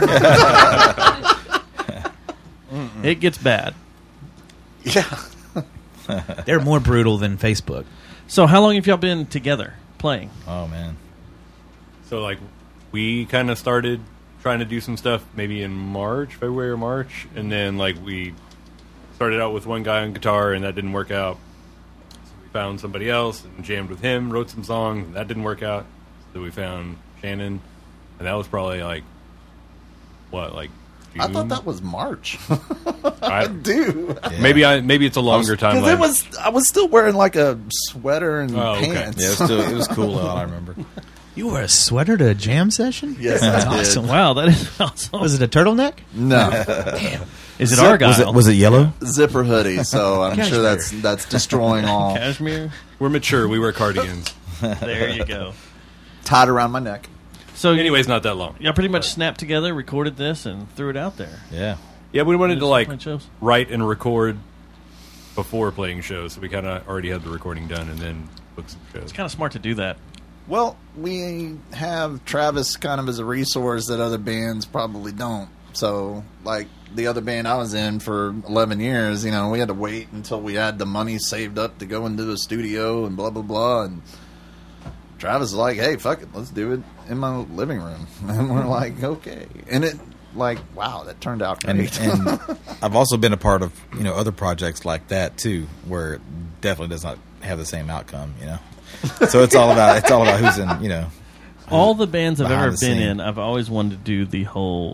It gets bad. yeah. They're more brutal than Facebook. So, how long have y'all been together playing? Oh man. So like we kind of started trying to do some stuff maybe in February or March, and then like we started out with one guy on guitar, and that didn't work out. So we found somebody else and jammed with him, wrote some songs, and that didn't work out. So we found Shannon, and that was probably like June? I thought that was March. I- Dude. Maybe it's a longer timeline. Because I was still wearing like a sweater and Oh, okay. pants. Yeah, it was cool. Though, I remember. You wore a sweater to a jam session? Yes, That's I did. awesome. Wow, that is awesome. Was it a turtleneck? No. Is it Argyle? Was it yellow? Zipper hoodie, so I'm sure Cashmere. that's destroying all. Cashmere? We're mature. We wear cardigans. There you go. Tied around my neck. So, Anyways, not that long. y'all pretty much snapped together, recorded this, and threw it out there. Yeah. Yeah, we wanted to like Playing shows. write and record before playing shows, so we kind of already had the recording done, and then book some shows. It's kind of smart to do that. Well, we have Travis kind of as a resource that other bands probably don't. So, like the other band I was in for 11 years, we had to wait until we had the money saved up to go into the studio and blah, blah, blah. And Travis was like, hey, fuck it, let's do it in my living room. And we're like, okay. And it, wow, that turned out great. And I've also been a part of other projects like that too, where it definitely does not have the same outcome. So it's all about who's in. All the bands I've Behind ever the been scene. in, I've always wanted to do the whole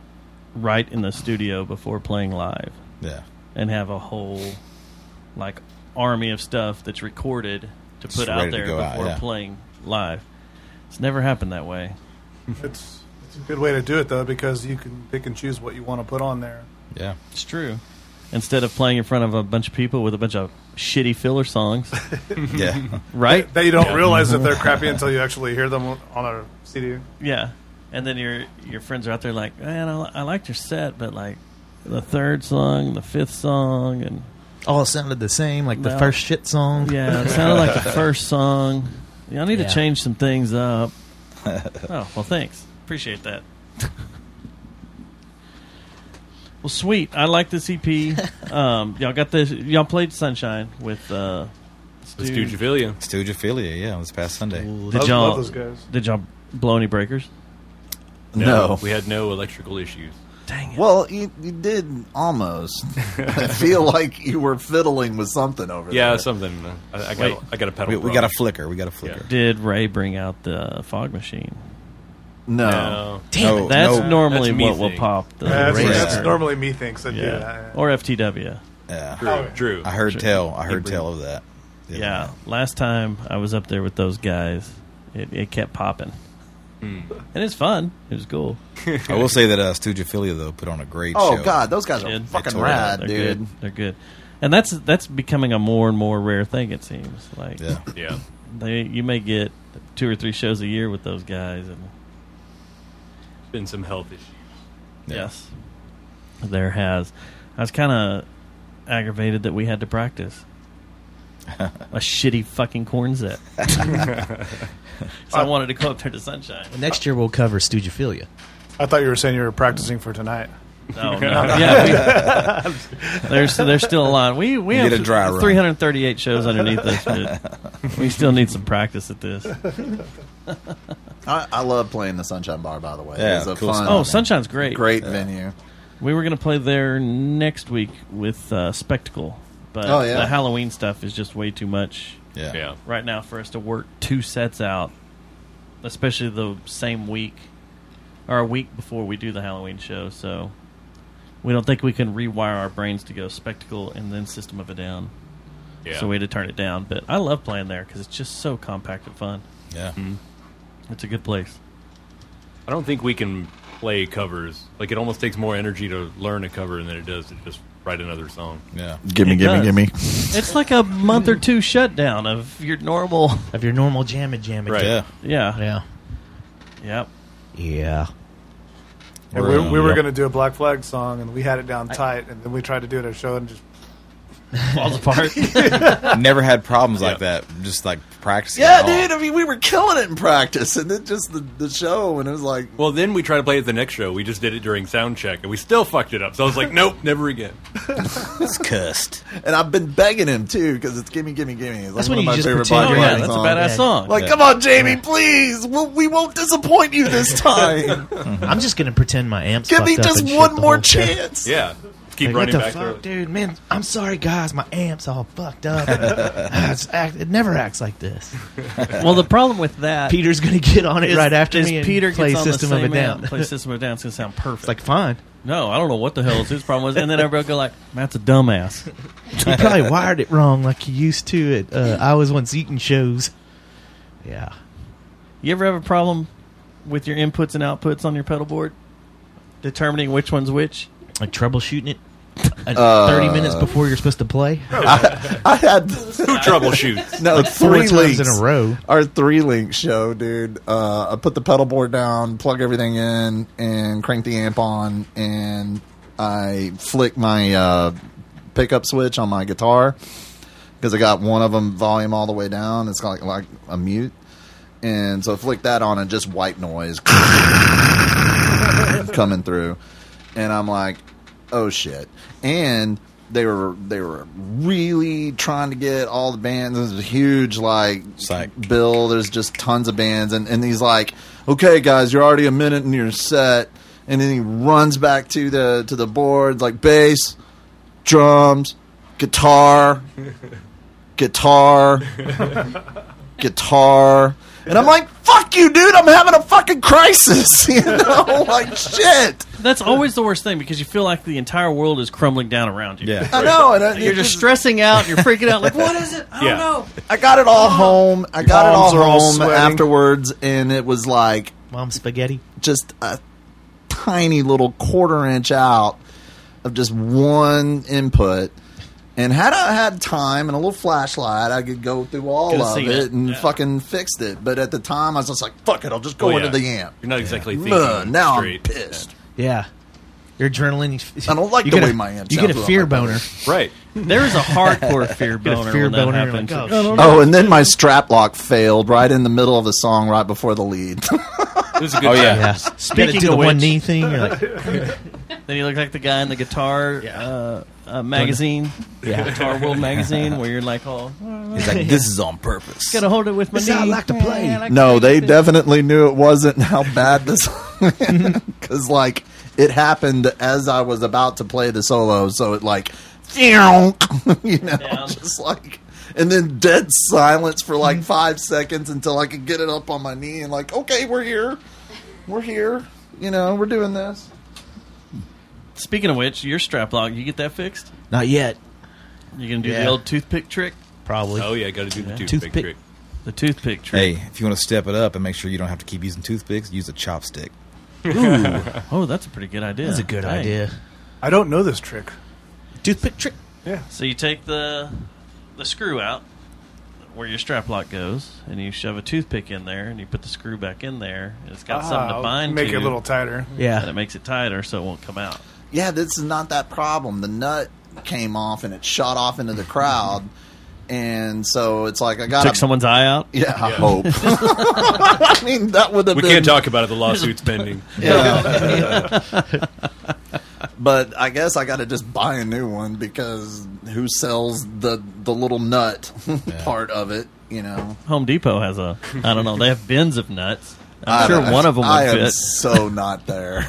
right in the studio before playing live. Yeah. And have a whole like army of stuff that's recorded to put Just out ready to there go before out, yeah. playing live. It's never happened that way. It's a good way to do it though, because you can pick and choose what you want to put on there. Yeah, it's true. Instead of playing in front of a bunch of people with a bunch of shitty filler songs. Yeah. Right? That you don't realize that they're crappy until you actually hear them on a CD. Yeah. And then your friends are out there like, man, I liked your set, but like the third song, the fifth song, and all sounded the same, like the No. first shit song. yeah, it sounded like the first song. Yeah, I need Yeah. to change some things up. Oh, well, thanks. Appreciate that. Well, sweet. I like this EP. Y'all got this. Y'all played Sunshine with Stoogephilia. Stoogephilia, yeah, this past Sunday. Did y'all Did y'all blow any breakers? No. We had no electrical issues. Dang it. Well, you did almost. I feel like you were fiddling with something over there. Yeah, something. I got a pedal. We got a flicker. We got a flicker. Did Ray bring out the fog machine? No. Damn it. That's normally what will pop the That's radar. normally me thinks that do Yeah. that. Or FTW. Yeah. True. I heard True. tell. I heard tell of that. Yeah. Last time I was up there with those guys, it kept popping. And it's fun. It was cool. I will say that Stoogephilia though put on a great Oh, show. God, those guys are Did. fucking They tore it rad, up. They're dude. good. They're good. And that's becoming a more and more rare thing, it seems. Like Yeah. you may get 2 or 3 shows a year with those guys, and Been some health issues. yes, there has. I was kind of aggravated that we had to practice a shitty fucking corn set. So I wanted to go up there to Sunshine. Next year we'll cover Stoogephilia. I thought you were saying you were practicing for tonight. No. Yeah, there's still a lot. We Get have a dry run. 338 shows underneath us, but we still need some practice at this. I love playing the Sunshine Bar, by the way. Yeah, It's a cool fun, Oh, Sunshine's great. great venue. We were going to play there next week with Spectacle, but Oh, yeah. the Halloween stuff is just way too much Yeah. right now for us to work 2 sets out, especially the same week or a week before we do the Halloween show. So we don't think we can rewire our brains to go Spectacle and then System of a Down. Yeah. So we had to turn it down. But I love playing there because it's just so compact and fun. Yeah. It's a good place. I don't think we can play covers. Like, it almost takes more energy to learn a cover than it does to just write another song. Yeah. Gimme, It gimme, does. gimme. It's like a month or 2 shutdown of your normal. Jammin'. Right. Yeah. Yeah. Yeah. Yep. Yeah. And we were going to do a Black Flag song, and we had it down tight, and then we tried to do it at a show and just Falls apart. Never had problems like that. Just like practicing. Yeah, at all. dude. I mean, we were killing it in practice, and then just the show, and it was like, Well, then we tried to play it the next show. We just did it during sound check, and we still fucked it up. So I was like, nope, never again. It's cussed. and I've been begging him too because it's gimme, gimme, gimme. It's That's like when one of you my just favorite pretend Black you're Flag Yeah, that's a songs. badass song. Like, come on, Jamie, please. We won't disappoint you this time. I'm just gonna pretend my amps. Give me fucked up just and shit one the more whole show. chance. Yeah. Keep Like, what running the back fuck, to dude? Man, I'm sorry, guys. My amp's all fucked up. It never acts like this. Well, the problem with that Peter's gonna get on it is- right after is me and Peter play gets on System the of a same Down. Play System of a Down. It's going to sound perfect. It's like fine. No, I don't know what the hell his problem was. And then everybody will go like, Matt's a dumbass. He probably wired it wrong, like he used to at I Was Once Eating shows. Yeah. You ever have a problem with your inputs and outputs on your pedal board? Determining which one's which? Like troubleshooting it 30 minutes before you're supposed to play. I had who troubleshoots. no Like 4 3 times links in a row. Our 3-link show, dude. I put the pedal board down, plug everything in, and crank the amp on, and I flick my pickup switch on my guitar because I got one of them volume all the way down. It's like a mute, and so I flick that on and just white noise coming through, and I'm like, oh shit. And they were really trying to get all the bands. There's a huge bill. There's just tons of bands, and he's like, okay guys, you're already a minute in your set, and then he runs back to the board, like bass, drums, guitar, and I'm like, fuck you, dude, I'm having a fucking crisis. You know, like shit. That's always the worst thing because you feel like the entire world is crumbling down around you. Yeah. I know. And You're just stressing out. You're freaking out. Like, what is it? I don't know. I got it all home. I got it Palms are all all home sweating. afterwards, and it was like Mom spaghetti. just a tiny little 1/4 inch out of just one input. And had I had time and a little flashlight, I could go through all Could've of seen it it. and Yeah. fucking fixed it. But at the time, I was just like, fuck it, I'll just go Oh, into yeah. the amp. You're not exactly thinking Now straight. I'm pissed. Yeah. Your adrenaline. I don't like you the get way a- my amp You sounds get a without fear my boner. Right. There's a hardcore fear boner fear when that boner, you're happens. like, Oh, and then my strap lock failed right in the middle of the song, right before the lead. It was a good Oh, time. yeah. Yeah. Speaking do the of one which- knee thing. You're like, Then you look like the guy in the guitar magazine, Guitar World magazine, where you're like, oh, He's like, this is on purpose. gotta hold it with my This knee. is how I like to play. Yeah, I like No, to they play. definitely knew it wasn't how bad this because like it happened as I was about to play the solo, so it like you know, Down. just like and then dead silence for like 5 seconds until I could get it up on my knee and like, okay, we're here, you know, we're doing this. Speaking of which, your strap lock, you get that fixed? not yet. You gonna do Yeah. the old toothpick trick? Probably. Oh, yeah, got to do the toothpick Toothpick. trick. The toothpick trick. Hey, if you want to step it up and make sure you don't have to keep using toothpicks, use a chopstick. Oh, that's a pretty good idea. That's a good Dang. idea. I don't know this trick. Toothpick trick. So you take the screw out where your strap lock goes, and you shove a toothpick in there, and you put the screw back in there, and it's got something to I'll bind make to, it a little tighter. and Yeah. it makes it tighter so it won't come out. Yeah, this is not that problem. The nut came off and it shot off into the crowd, and so it's like I got Took someone's eye out. Yeah, I hope. I mean, that would have We been. can't talk about it. The lawsuit's pending. Yeah. But I guess I got to just buy a new one because who sells the little nut part of it? You know, Home Depot has a, I don't know, they have bins of nuts. I'm sure one of them would I am fit. so not there.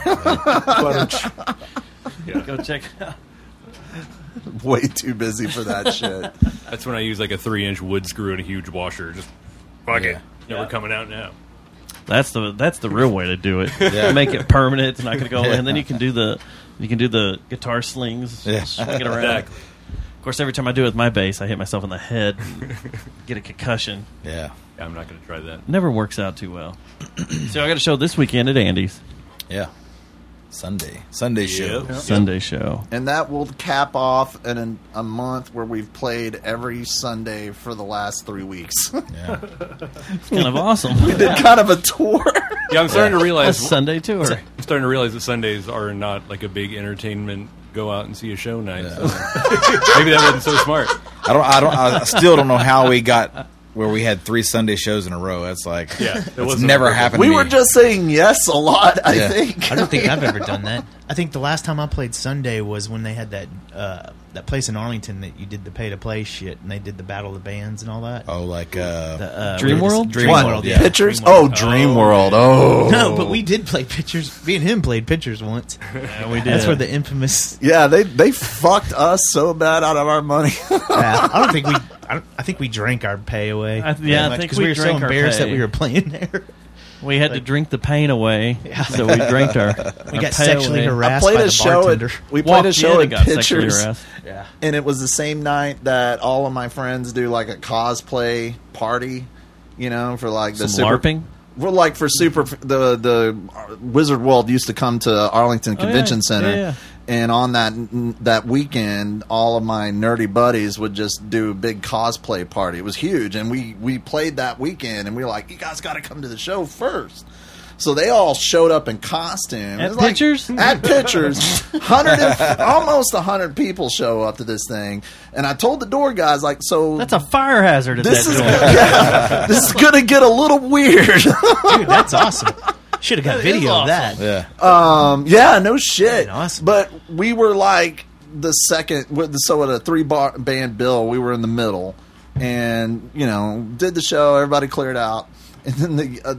Go check it out. Way too busy for that shit. That's when I use like a 3-inch wood screw and a huge washer. Just fuck it. Never coming out now. That's the real way to do it. Yeah. Make it permanent. It's not going to go away. And then you can do the guitar slings, Yeah. swing it around. Exactly. Of course, every time I do it with my bass, I hit myself in the head, get a concussion. Yeah. Yeah, I'm not going to try that. Never works out too well. So I got a show this weekend at Andy's. Yeah. Sunday show. Sunday show. And that will cap off a month where we've played every Sunday for the last 3 weeks. Yeah. It's kind of awesome. We did kind of a tour. Yeah, I'm starting to A realize Sunday tour. I'm starting to realize that Sundays are not like a big entertainment. Go out and see a show night. Yeah. So maybe that wasn't so smart. I still don't know how we got where we had 3 Sunday shows in a row. That's like, It it's wasn't never on purpose. happened We to me. were just saying yes a lot, I Yeah. think. I don't think I've ever done that. I think the last time I played Sunday was when they had that place in Arlington that you did the pay-to-play shit, and they did the Battle of the Bands and all that. Oh, like Dream World? Dream What? World, yeah. Pictures? Dream World. Oh, Dream World. Oh. No, but we did play pictures. Me and him played pictures once. Yeah, we did. That's where the infamous. Yeah, they fucked us so bad out of our money. I don't think we. I think we drank our pay away. I think because we we were so drank our embarrassed pay. that we were playing there. We had to drink the pain away, so we drank our. We our got pay sexually away. harassed I played by a the show bartender. we played Walked a show in and at got sexually Pictures, harassed. Yeah. and it was the same night that all of my friends do like a cosplay party, you know, for like the Some LARPing? Well, like for the Wizard World used to come to Arlington Convention Center, yeah. and on that weekend, all of my nerdy buddies would just do a big cosplay party. It was huge, and we played that weekend, and we were like, "You guys got to come to the show first." So they all showed up in costume. At It was like- Pictures? At Pictures. Almost 100 people show up to this thing. And I told the door guys, like, so... That's a fire hazard at this that is, joint. yeah, this is going to get a little weird. Dude, that's awesome. Should have got That is video of awesome. that. Yeah. Yeah, no shit. Awesome. But we were like the second... So at a 3-band bill, we were in the middle. And, you know, did the show. Everybody cleared out. And then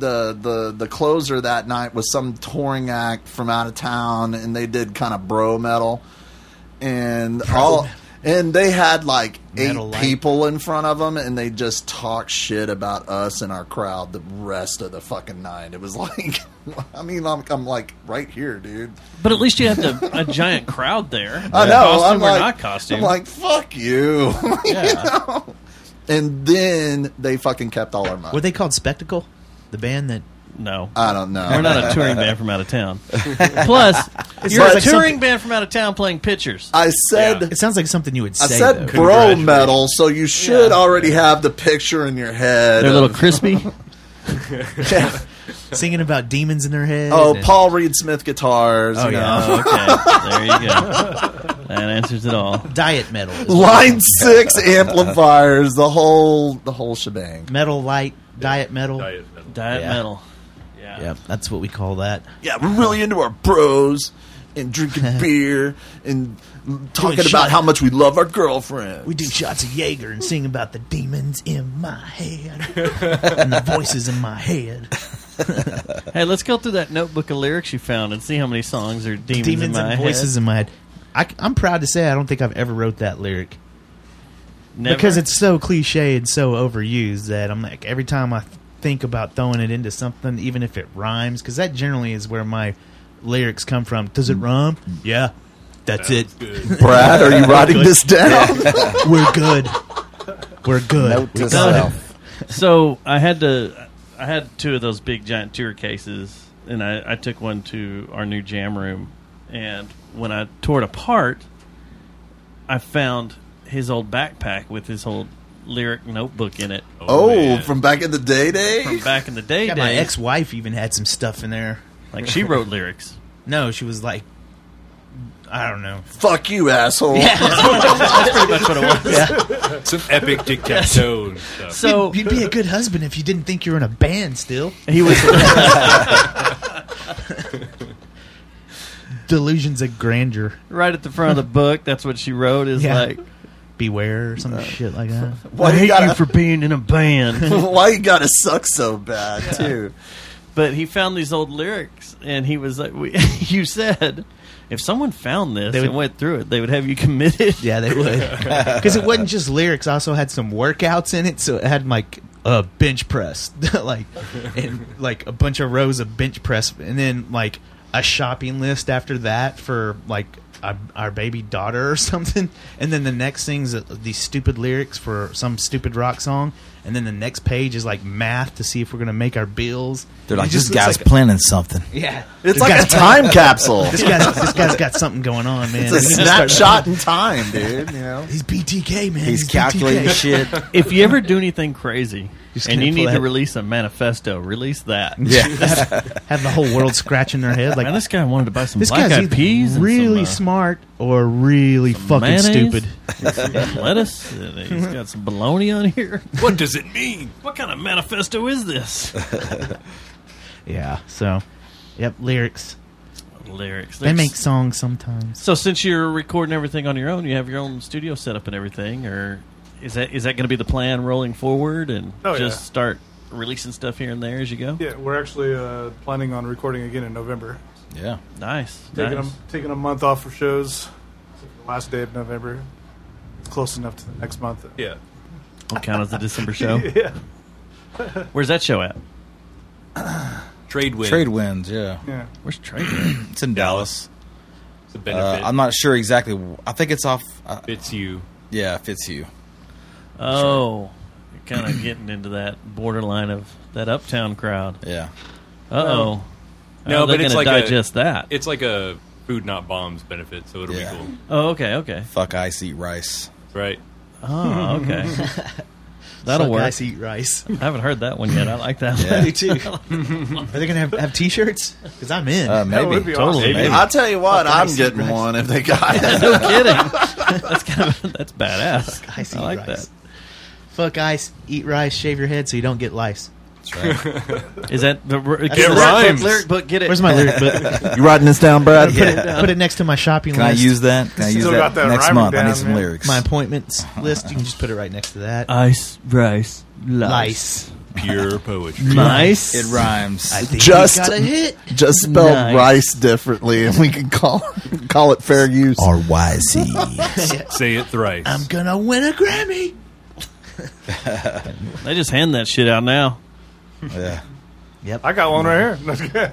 the closer that night was some touring act from out of town, and they did kind of bro metal, and And they had like Metal 8 Light. people in front of them, and they just talked shit about us and our crowd the rest of the fucking night. It was like, I mean, I'm like right here, dude. But at least you had a giant crowd there. I know. Costume I'm or like, not costume. I'm like, fuck you. Yeah. You know? And then they fucking kept all our money. Were they called Spectacle? The band that... No. I don't know. We're not a touring band from out of town. Plus, you're sounds a like touring something- band from out of town playing pictures. I said... It sounds like something you would I say, said though. bro metal, so you should already have the picture in your head. They're a little of- crispy. Yeah. Singing about demons in their head. Oh, and- Paul Reed Smith guitars. Oh, you yeah. know. Okay, there you go. That answers it all. Diet metal. is Line 6 amplifiers, the whole shebang. Metal Light, Diet Metal. Diet metal. Diet Yeah. metal. Yeah. Yeah, that's what we call that. Yeah, we're really into our bros and drinking beer and talking about shots. how much we love our girlfriend. We do shots of Jaeger and sing about the demons in my head and the voices in my head. Hey, let's go through that notebook of lyrics you found and see how many songs are demons, in Demons my and voices head. in my head. I'm proud to say I don't think I've ever wrote that lyric. Never? Because it's so cliche and so overused that I'm like, every time I think about throwing it into something, even if it rhymes, because that generally is where my lyrics come from. Does it rhyme? Yeah. That's it. Good. Brad, are you writing this down? We're good. We're good. Note to We got self. So I had 2 of those big giant tour cases, and I took one to our new jam room, and when I tore it apart, I found his old backpack with his whole lyric notebook in it. Oh, man. from back in the day? From back in the day Yeah, my days. ex-wife even had some stuff in there. Like, she wrote lyrics. No, she was like, I don't know. Fuck you, asshole. That's pretty much what it was. Some epic tic-tac-toe and stuff. So You'd be a good husband if you didn't think you were in a band still. he was Delusions of grandeur. right at the front of the book. That's what she wrote. Is Yeah. like, Beware or some shit like that. Why I you hate gotta, you for being in a band. why you gotta suck so bad, too? But he found these old lyrics, and he was like, "You said if someone found this They would- and went through it, they would have you committed." Yeah, they would. Because it wasn't just lyrics. I also had some workouts in it. So it had like a bench press. and like a bunch of rows of bench press. And then like a shopping list after that for like our baby daughter or something. And then the next thing's these stupid lyrics for some stupid rock song. And then the next page is like math to see if we're going to make our bills. They're like, It just this looks guy's like planning something. Yeah. It's This like a guy's- time capsule. This guy's got something going on, man. It's a We need to start- snapshot in time, dude. You know? He's BTK, man. He's calculating BTK. shit. If you ever do anything crazy Just and gonna you need pull to that- release a manifesto, release that. Yeah. Have the whole world scratching their head like Man, this guy wanted to buy some this black guy's eyed either peas, and really some, smart or really fucking mayonnaise, stupid. some lettuce. And he's got some bologna on here. What does it mean? What kind of manifesto is this? Yeah. So, yep. Lyrics. Lyrics. They make songs sometimes. So since you're recording everything on your own, you have your own studio set up and everything, or is that going to be the plan rolling forward and Oh, just yeah. start releasing stuff here and there as you go? Yeah, we're actually planning on recording again in November. Yeah. Nice. Taking a month off for shows. The last day of November. It's close enough to the next month. Yeah. Will count as the December show. Yeah. Where's that show at? Trade win. Trade winds, yeah. Yeah. Where's Trade? It's in Dallas. It's a benefit. I'm not sure exactly. I think it's off. Fits you. Yeah, Fitzhugh. Oh, you're kind of getting into that borderline of that uptown crowd. Yeah. Uh-oh. No, How are they but it's gonna like digest that? It's like a food not bombs benefit, so it'll Yeah. be cool. Oh, okay. Fuck ice, eat rice. Right. Oh, okay. That'll Suck work. ice, eat rice. I haven't heard that one yet. I like that Yeah. one. Me too. Are they gonna have T-shirts? Because I'm in. That would Maybe. be Totally. awesome. Maybe. I'll tell you what, Fuck I'm ice, getting rice. one if they got it. No kidding. That's badass. Ice, I eat like rice. that. Fuck ice, eat rice, shave your head so you don't get lice. That's right. Is that the It rhymes. lyric book? Get it. Where's my lyric book? You writing this down, Brad? Put it next to my shopping Can I list. use that? Can I use Still got that that next rhyming month? I down, need some man. lyrics. my appointments list? You can just put it right next to that. Ice, rice, Lice. Pure poetry. Nice. It rhymes. I think Just- we got a hit. Just spelled Nice. rice differently, and we can call it fair use. RYC. Say it thrice. I'm gonna win a Grammy. They just hand that shit out now. Yeah. I got one right here.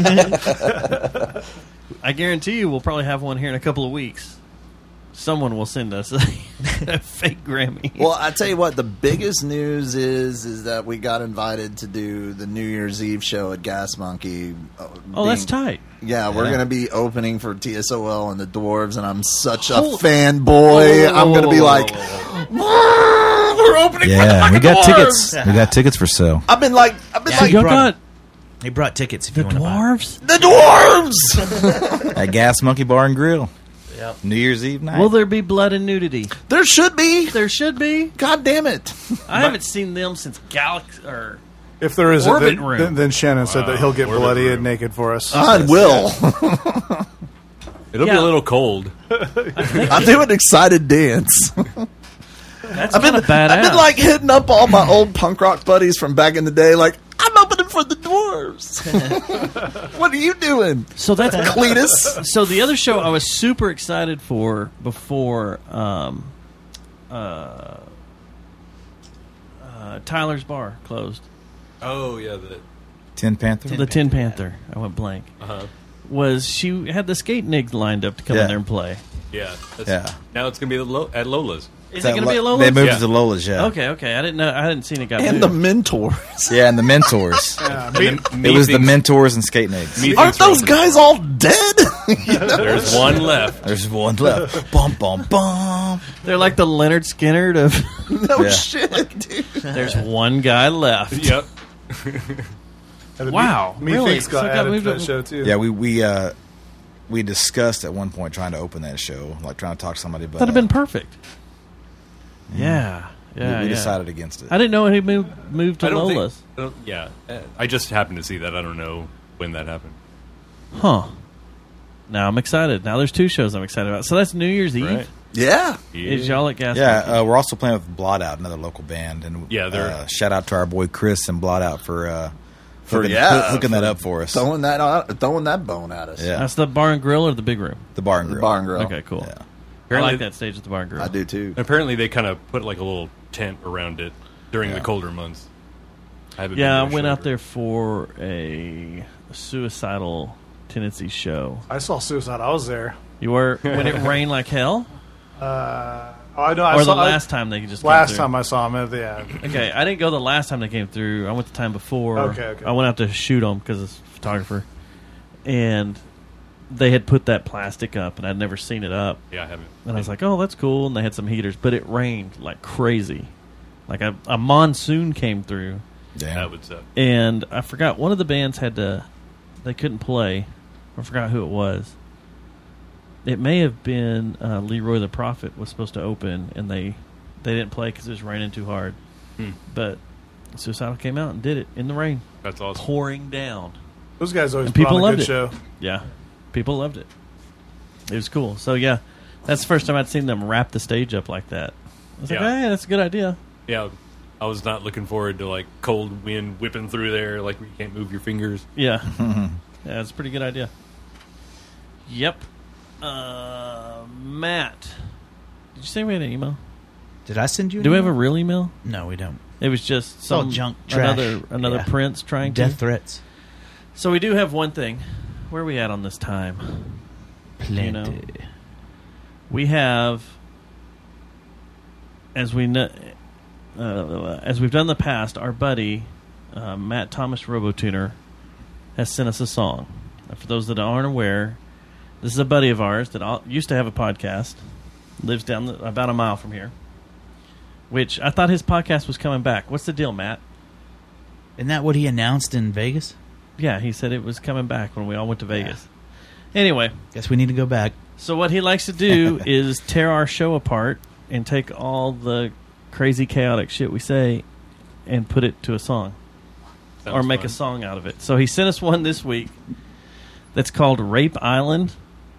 I guarantee you we'll probably have one here in a couple of weeks. Someone will send us a fake Grammy. Well, I tell you what, the biggest news is that we got invited to do the New Year's Eve show at Gas Monkey. Oh, that's tight. Yeah, we're Yeah. going to be opening for TSOL and the Dwarves, and I'm such a Hold- fanboy. Whoa, I'm going to be whoa, like, whoa, we're opening for the Yeah, we fucking got Dwarves. tickets. We got tickets for sale. I've been like, So y'all got They brought tickets if the you want to buy. dwarves? the Dwarves! At Gas Monkey Bar and Grill. New Year's Eve night. Will there be blood and nudity? There should be. There should be. God damn it. I haven't seen them since Galaxy. Or If there isn't, Orbit then, room. then Shannon said that he'll get Orbit bloody room. and naked for us. I will. It'll be Yeah. a little cold. I'm doing excited dance. that's I've been, kind of badass. I've been like hitting up all my old punk rock buddies from back in the day, like, I'm opening for the Dwarves. What are you doing? so that's Cletus? So the other show I was super excited for before Tyler's Bar closed. Oh, yeah. The Tin Panther. The Tin Panther. I went blank. Was she had the skate nigs lined up to come in Yeah. there and play? Yeah. Yeah. Now it's going to be at Lola's. Is it going to be a Lola? They moved Yeah. it to Lola's, yeah. Okay. I didn't know. I hadn't seen it got And the moved. mentors. Yeah, and the Mentors. It was the Mentors and Skate Nigs. Aren't those guys all dead? There's one left. There's one left. Bum, bum, bum. They're like the Leonard Skinner of. No Yeah. shit, dude. There's one guy left. Yep. Wow, really? Methinks got So it got added moved to that up- show too. Yeah, we discussed at one point trying to open that show, like trying to talk to somebody, but That'd have been perfect. Yeah. we Yeah. decided against it. I didn't know he moved to I don't Lola's. think. Yeah. I just happened to see that. I don't know when that happened. Huh. Now I'm excited. Now there's two shows I'm excited about. So that's New Year's Eve. Right. Yeah. Is y'all at Gas? Yeah, Monkey? we're also playing with Blot Out, another local band, and Yeah, they're- shout out to our boy Chris and Blot Out for hooking that up for us. Throwing that bone at us. Yeah, That's the Bar and Grill or the Big Room? the bar and The grill. bar and grill. Okay, cool. Yeah. I Apparently- like that stage at the Bar and Grill. I do too. Apparently, they kind of put like a little tent around it during the colder months. I haven't Yeah, I been to a went show out ever. there for a suicidal tendency show. I saw Suicide. I was there. You were when it rained like hell, I know. I or saw, the last time they just came last through? time I saw him at the Okay, I didn't go the last time they came through. I went the time before. Okay. I went out to shoot them because I was a photographer, and they had put that plastic up, and I'd never seen it up. Yeah, I haven't. And I was like, "Oh, that's cool." And they had some heaters, but it rained like crazy, like a monsoon came through. Damn. That would suck. And I forgot one of the bands they couldn't play. I forgot who it was. It may have been Leroy the Prophet was supposed to open, and they didn't play because it was raining too hard. But Suicidal came out and did it in the rain, That's awesome. pouring down. Those guys always And put people on a loved good it. show. Yeah, people loved it. It was cool. So yeah, that's the first time I'd seen them wrap the stage up like that. I was like, Yeah. "Hey, that's a good idea." Yeah, I was not looking forward to like cold wind whipping through there, like you can't move your fingers. Yeah, yeah, it's a pretty good idea. Yep. Matt, did you say we had an email? Did I send you an Do we have a email? real email? No, we don't. It was just It's all some junk trash. another Yeah. Prince trying Death to. threats. So we do have one thing. Where are we at on this time? Plenty. You know, we have, as we've done in the past, our buddy Matt Thomas Robotuner has sent us a song. And for those that aren't aware, this is a buddy of ours that used to have a podcast, lives down about a mile from here. Which I thought his podcast was coming back. What's the deal, Matt? Isn't that what he announced in Vegas? Yeah, he said it was coming back when we all went to Vegas. Anyway, Guess we need to go back. so what he likes to do is tear our show apart and take all the crazy, chaotic shit we say and put it to a song. Sounds or make fun. a song out of it. So he sent us one this week that's called Rape Island.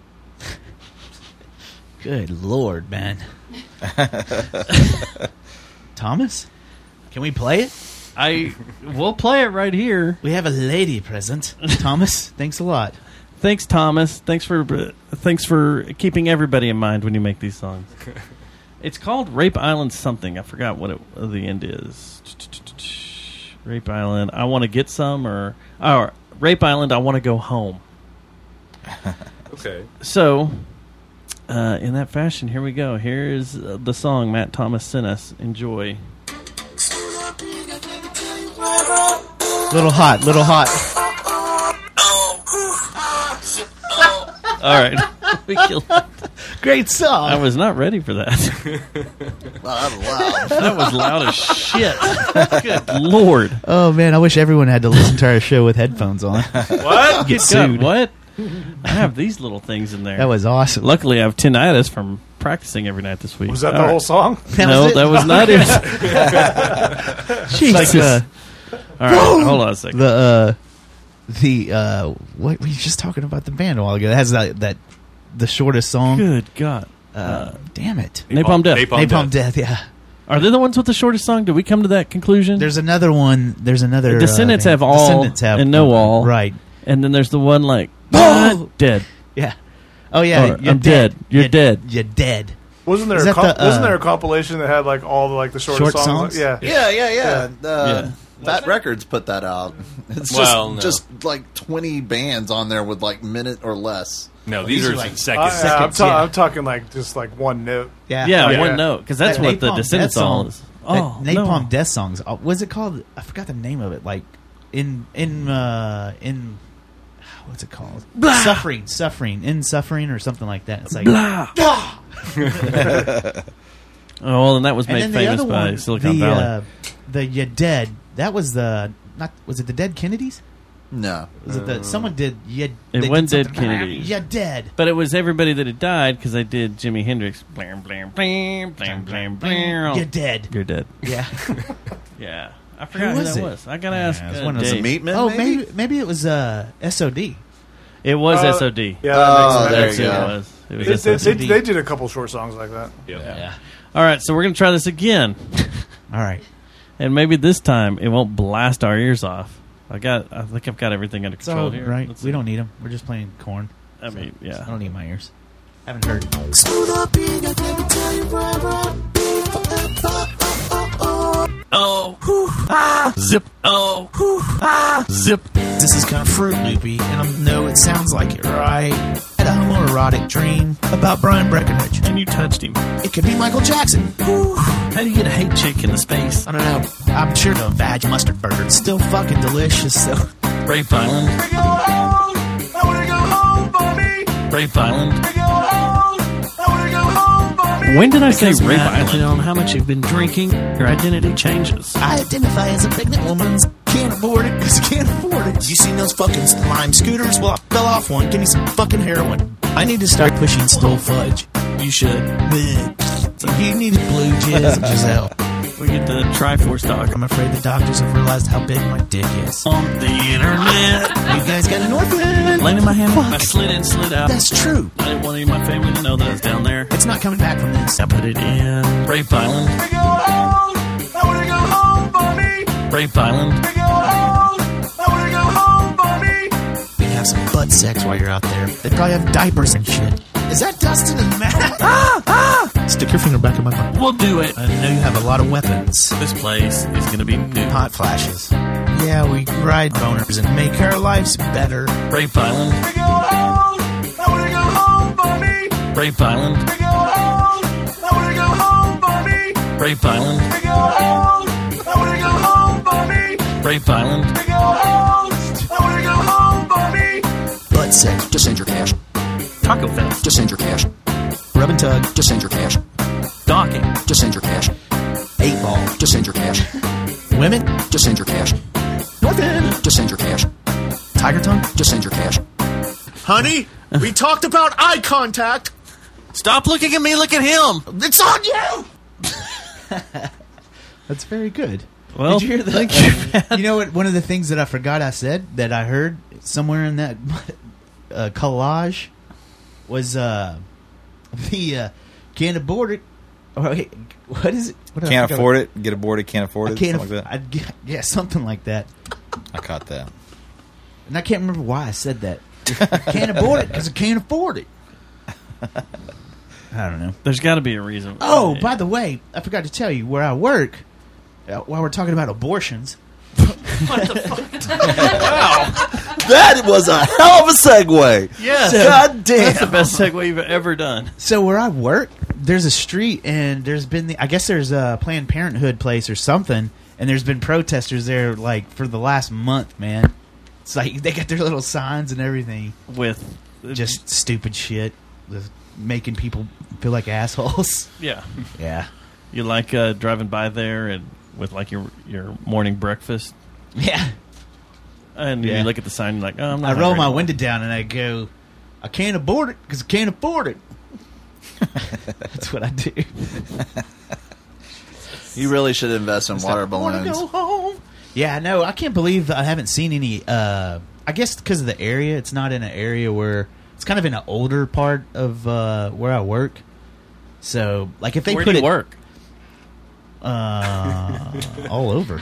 Good Lord, man. Thomas? Can we play it? We'll play it right here. We have a lady present. Thomas, thanks a lot. Thanks, Thomas. Thanks for keeping everybody in mind when you make these songs. It's called Rape Island something. I forgot what the end is. Rape Island, I want to get some, or Rape Island, I want to go home. Okay. So, in that fashion, here we go. Here is the song Matt Thomas sent us. Enjoy. Little hot. All right. We killed it. Great song. I was not ready for that. Wow, that was loud. That was loud as shit. Good Lord. Oh, man, I wish everyone had to listen to our show with headphones on. What? Get sued. What? I have these little things in there. That was awesome. Luckily, I have tinnitus from practicing every night this week. Was that the whole song? No, that was not it. Jesus. All right, hold on a second. What were you just talking about the band a while ago? That has that the shortest song. Good God. Damn it. Napalm Death. Napalm Death, yeah. Are they the ones with the shortest song? Did we come to that conclusion? There's another one. There's another. Descendants have all Descendants have and no all. Right. And then there's the one like, dead. Yeah. Oh, yeah. Or, I'm dead. You're dead. You're dead. Wasn't there a compilation that had like all the the shortest short songs? Yeah. Fat Records put that out. It's just like 20 bands on there with like minute or less. No, these are like seconds. I'm talking like just like one note. Yeah, one note, because that's what the Descendants song is. Oh, Napalm Death songs. What's it called? I forgot the name of it. Like in what's it called? Blah. Suffering, in suffering, or something like that. It's like blah. Oh, well, and that was made famous by Silicon Valley. The You Dead. That was the was it the Dead Kennedys? No. Was it someone did it wasn't Dead Kennedys. You Dead. But it was everybody that had died because they did Jimi Hendrix. Blam, blam, blam, blam, blam, blam. You're dead. You're dead. Yeah. Yeah. I forgot who that was. I gotta ask. One of the Meatmen. Oh, maybe it was SOD. It was SOD. Yeah. There you go. It was SOD. They did a couple short songs like that. Yeah. All right, so we're gonna try this again. All right. And maybe this time it won't blast our ears off. I think I've got everything under control here. Right. We don't need them. We're just playing Korn. I mean, yeah. I don't need my ears. Haven't heard. Zip. Zip. This is kind of Fruit Loopy, and I know it sounds like it, right? I had a homoerotic dream about Brian Breckenridge. And you touched him. It could be Michael Jackson. How do you get a hate chick into space? I don't know. I'm sure the vag mustard burger is still fucking delicious, so... Rape Island. I wanna go home, Bobby. Rape Island. I wanna go home, Bobby. When did I say Rape Island? Depending on how much you've been drinking, your identity changes. I identify as a pregnant woman. Can't afford it because I can't afford it. You seen those fucking lime scooters? Well, I fell off one. Give me some fucking heroin. I need to start pushing stole fudge. You should. You need blue jizz, Giselle. We get the Triforce dog. I'm afraid the doctors have realized how big my dick is. On the internet. You guys got an orphan. Laying in my hand. I slid in, slid out. That's true. I didn't want any of my family to know that I was down there. It's not coming back from this. I put it in Rape Island. I wanna go home, Bobby. Rape Island. I wanna go home, Bobby. We can have some butt sex while you're out there. They probably have diapers and shit. Is that Dustin and Matt? Stick your finger back in my butt. We'll do it. I know you have a lot of weapons. This place is going to be new. Hot flashes. Yeah, we ride boners and make our lives better. Rape Island. I wanna go home, Bobby. Rape Island. I wanna go home, Bobby. Rape Island. I wanna go home, Bobby. Rape Island. I wanna go home, Bobby. Butt sex. Just send your cash. Taco Fest. Just send your cash. Rub and tug. Just send your cash. Docking. Just send your cash. 8 ball. Just send your cash. Women. Just send your cash. Northern. Just send your cash. Tiger tongue. Just send your cash. Honey, we talked about eye contact. Stop looking at me, look at him. It's on you. That's very good. Well, did you hear that? You know what? One of the things that I forgot I said that I heard somewhere in that collage was the can't afford it wait, what is it? What Can't afford it. Get aborted. Can't afford it. Can't Something like that. yeah, something like that. I caught that. And I can't remember why I said that. Can't abort it because I can't afford it. I don't know. There's got to be a reason. Oh, by the way, I forgot to tell you where I work. While we're talking about abortions. What the fuck? Wow. That was a hell of a segue. Yes. God damn. That's the best segue you've ever done. So where I work, there's a street, and there's been I guess there's a Planned Parenthood place or something, and there's been protesters there like for the last month, man. It's like they got their little signs and everything with just stupid shit, with making people feel like assholes. Yeah. Yeah. You like driving by there and with like your morning breakfast. Yeah. And Yeah. you look at the sign and you're like, oh, I'm not I roll hungry my anymore. window down and I go, I can't abort it because I can't afford it. That's what I do. You really should invest in water balloons. Go home. Yeah, no, I can't believe I haven't seen any. I guess because of the area, it's not in an area where it's kind of in an older part of where I work. So, like, if they Where put do you it work? all over.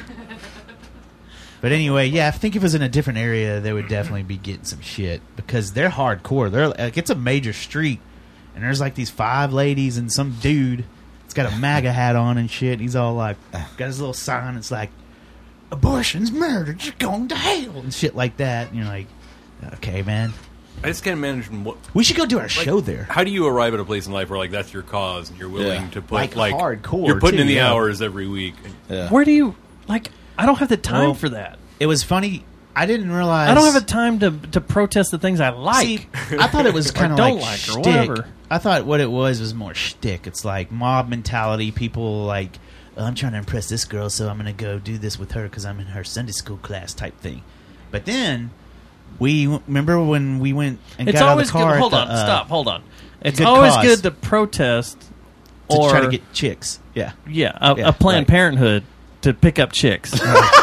But anyway, yeah, I think if it was in a different area, they would definitely be getting some shit because they're hardcore. They're like, it's a major street, and there's like these 5 ladies and some dude. It's got a MAGA hat on and shit. He's all like, got his little sign. It's like, abortion's murder. You're going to hell and shit like that. And you're like, okay, man. I just can't imagine what We should go do our show there. How do you arrive at a place in life where like that's your cause and you're willing Yeah. to put like hardcore, you're putting in too, the yeah. hours every week? Where do you like? I don't have the time Well, for that. It was funny. I didn't realize. I don't have the time to protest the things I like. See, I thought it was Or kind of don't like like or shtick. whatever. I thought what it was more shtick. It's like mob mentality. People like, oh, I'm trying to impress this girl, so I'm going to go do this with her because I'm in her Sunday school class type thing. But then remember when we went and It's got out of always the car. good. Hold at on, the, stop. Hold on. It's good always cause. good to protest to or try to get chicks. Yeah, yeah, a Yeah, Planned right. Parenthood to pick up chicks.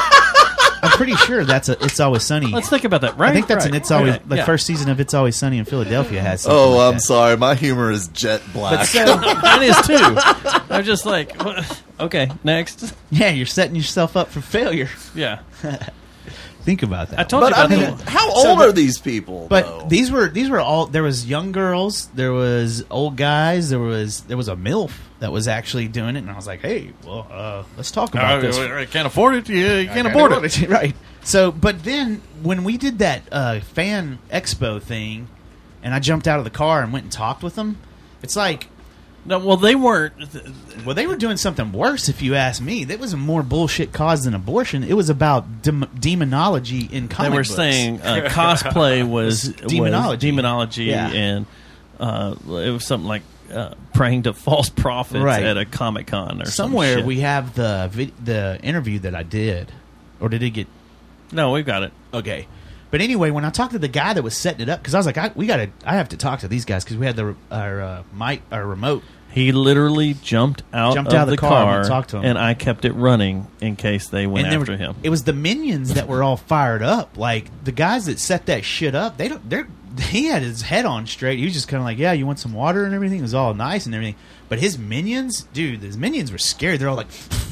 I'm pretty sure that's a It's Always Sunny. Let's think about that. Right? I think that's right. an It's Always Okay, the yeah. first season of It's Always Sunny in Philadelphia has. Something Oh, like I'm that. sorry. My humor is jet black. But so, Mine is too. I'm just like, okay, next. yeah, you're setting yourself up for failure. Yeah. Think about that. I told but you I about mean, that. how So, old but- are these people? But though? these were all. There was young girls. There was old guys. There was a MILF that was actually doing it, and I was like, hey, well, let's talk about this. I can't afford it. You can't afford it. Right. So, but then when we did that fan expo thing, and I jumped out of the car and went and talked with them, it's like, No, well, they weren't. well, they were doing something worse, if you ask me. That was a more bullshit cause than abortion. It was about demonology in comic They were books. saying cosplay was demonology. demonology, Yeah. and it was something like praying to false prophets Right. at a Comic Con or somewhere. some shit. We have the interview that I did, or did it get? No, we've got it. Okay. But anyway, when I talked to the guy that was setting it up, because I was like, I have to talk to these guys because we had our remote. He literally jumped out of the car and car, went to talk to him. and I kept it running in case they went And there after were- him. It was the minions that were all fired up. Like the guys that set that shit up, he had his head on straight. He was just kind of like, yeah, you want some water and everything. It was all nice and everything. But his minions, dude, his minions were scared. They're all like,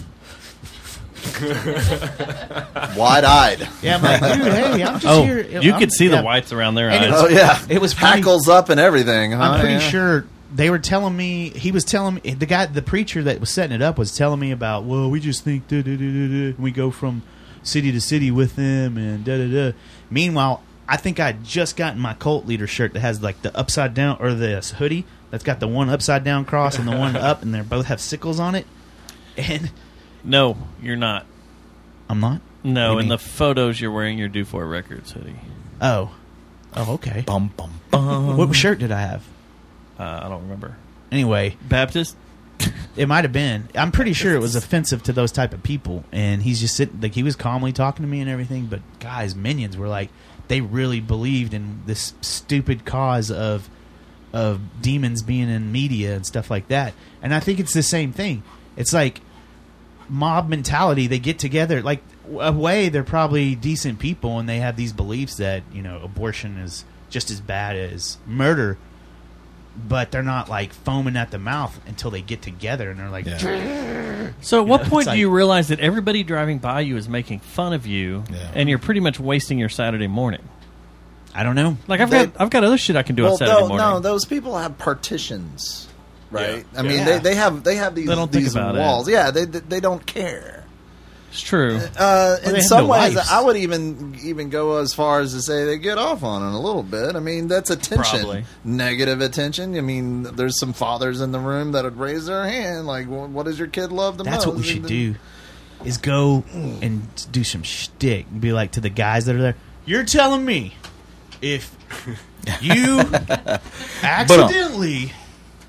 wide-eyed. yeah, I'm like, dude, hey, I'm just Oh, here. you could see the whites around their And eyes. Oh yeah, It was funny. hackles up and everything. Huh? I'm pretty Yeah. sure they were telling me. He was telling me the preacher that was setting it up was telling me about. Well, we just think we go from city to city with them and da da da. Meanwhile, I think I just gotten my cult leader shirt that has like the upside down or the hoodie that's got the one upside down cross and the one up, and they both have sickles on it. And No, you're not. I'm not. No, What do you in mean? the photos you're wearing your Do For Records hoodie. Oh, okay. Bum bum. What shirt did I have? I don't remember. Anyway, Baptist? it might have been. I'm pretty sure it was offensive to those type of people, and he's just sitting like he was calmly talking to me and everything. But guys, minions were like they really believed in this stupid cause of demons being in media and stuff like that. And I think it's the same thing. It's like mob mentality. They get together like a way. They're probably decent people, and they have these beliefs that abortion is just as bad as murder. but they're not like foaming at the mouth until they get together and they're like. So at what know, point it's do you realize that everybody driving by you is making fun of you, and you're pretty much wasting your Saturday morning? I don't know. Like I've got other shit I can do on Saturday morning. No, those people have partitions, right? Yeah. I mean, Yeah. they have these, They don't think these about it. walls. Yeah, they don't care. It's true. In some ways, I would even go as far as to say they get off on it a little bit. I mean, that's attention, Probably. negative attention. I mean, there's some fathers in the room that would raise their hand, like, "What does your kid love the most?" That's what we should do. Is go and do some shtick and be like to the guys that are there. You're telling me if you accidentally,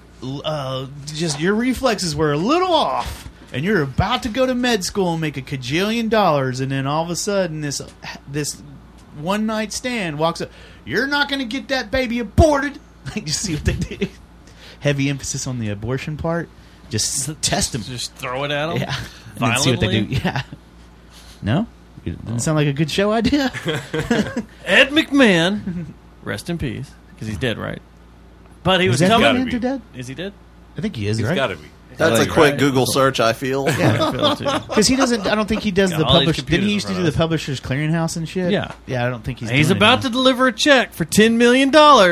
just your reflexes were a little off. And you're about to go to med school and make $1 kajillion, and then all of a sudden this one night stand walks up. You're not going to get that baby aborted. Like, you see what they did? Heavy emphasis on the abortion part. Just test them. Just throw it at them. Yeah. And then see what they do. Yeah. No, it doesn't sound like a good show idea. Ed McMahon, rest in peace, because he's dead, right? But he was Ed telling McMahon dead? Is he dead? I think he is. He's right? got to be. That's a quick Google search, I feel. Because he doesn't. I don't think he does Yeah, the all these publish. Didn't he used to do the computers Publishers Clearinghouse and shit? Yeah. Yeah, I don't think he's. He's doing it about now. to deliver a check for $10 million.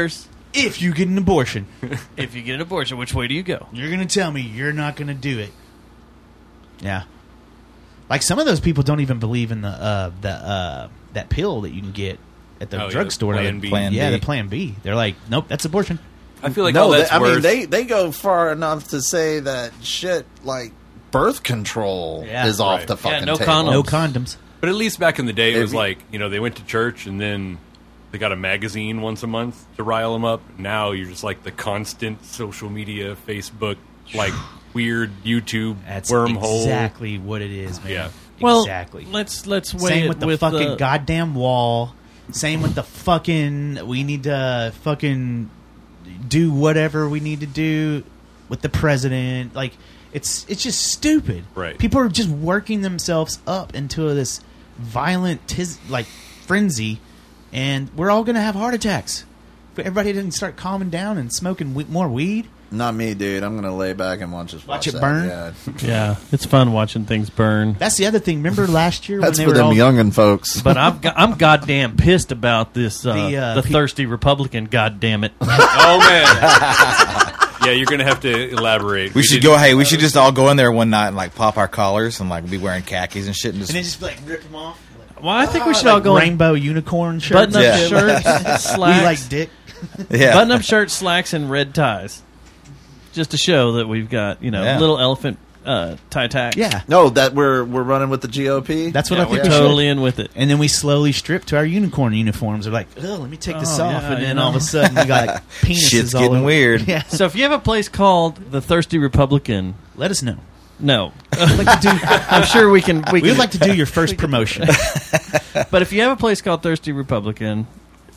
If you get an abortion. If you get an abortion, which way do you go? You're going to tell me you're not going to do it. Yeah. Like some of those people don't even believe in that pill that you can get at the drugstore. Plan B. The Plan B. They're like, nope, that's abortion. I feel like no, all that's I worse. mean, they go far enough to say that shit like birth control is off Right. the fucking no table. condoms. No condoms. But at least back in the day, it was If you- like, they went to church and then they got a magazine once a month to rile them up. Now you're just like the constant social media, Facebook, like weird YouTube That's wormhole. exactly what it is, man. Yeah. Well, exactly. let's weigh Same it with the fucking the, goddamn wall. Same with the fucking. We need to fucking do whatever we need to do with the president. Like it's just stupid. Right. People are just working themselves up into this violent frenzy, and we're all gonna have heart attacks. If everybody didn't start calming down and smoking more weed. Not me, dude. I'm gonna lay back and watch Watch it that. burn? Yeah. Yeah, it's fun watching things burn. That's the other thing. Remember last year That's when for they were them all youngin' folks. But I'm goddamn pissed about this. The thirsty Republican. Goddamn it! Oh man. Yeah, you're gonna have to elaborate. We should go. Hey, we should just all go in there one night and like pop our collars and like be wearing khakis and shit and just. and then just like rip them off. Well, I think we should all go in rainbow unicorn shirts. button-up shirts, slacks, We like dick. Yeah. button-up shirts, slacks, and red ties, just to show that we've got Yeah. little elephant tie tack. Yeah. No, that we're running with the GOP. That's what Yeah, I think we're we totally should. in with it. And then we slowly strip to our unicorn uniforms. We're like, oh, let me take this Oh, off. yeah, and then you all of know. a sudden we got like, penises Shit's all getting over. weird. Yeah. So if you have a place called the Thirsty Republican, Let us know. no, We'd like to do, I'm sure we can. we'd like to do your first promotion. But if you have a place called Thirsty Republican,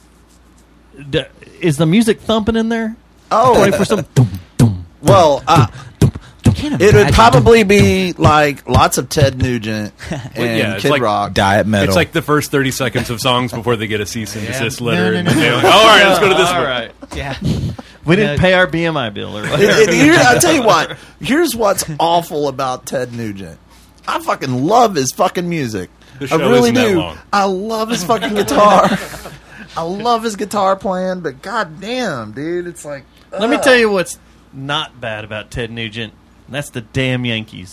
is the music thumping in there? Oh, 24/7. well, Can't it would imagine. probably be like lots of Ted Nugent and yeah, it's Kid like Rock. Diet metal. It's like the first 30 seconds of songs before they get a cease and desist letter. No, and no, no, they're no. like, all right, let's go to this All one. right. Yeah. We didn't pay our BMI bill or whatever. I'll tell you what. Here's what's awful about Ted Nugent. I fucking love his fucking music. The I show really isn't that do. long. I love his fucking guitar. I love his guitar playing, but goddamn, dude, it's like. Let me tell you what's not bad about Ted Nugent, and that's the damn Yankees.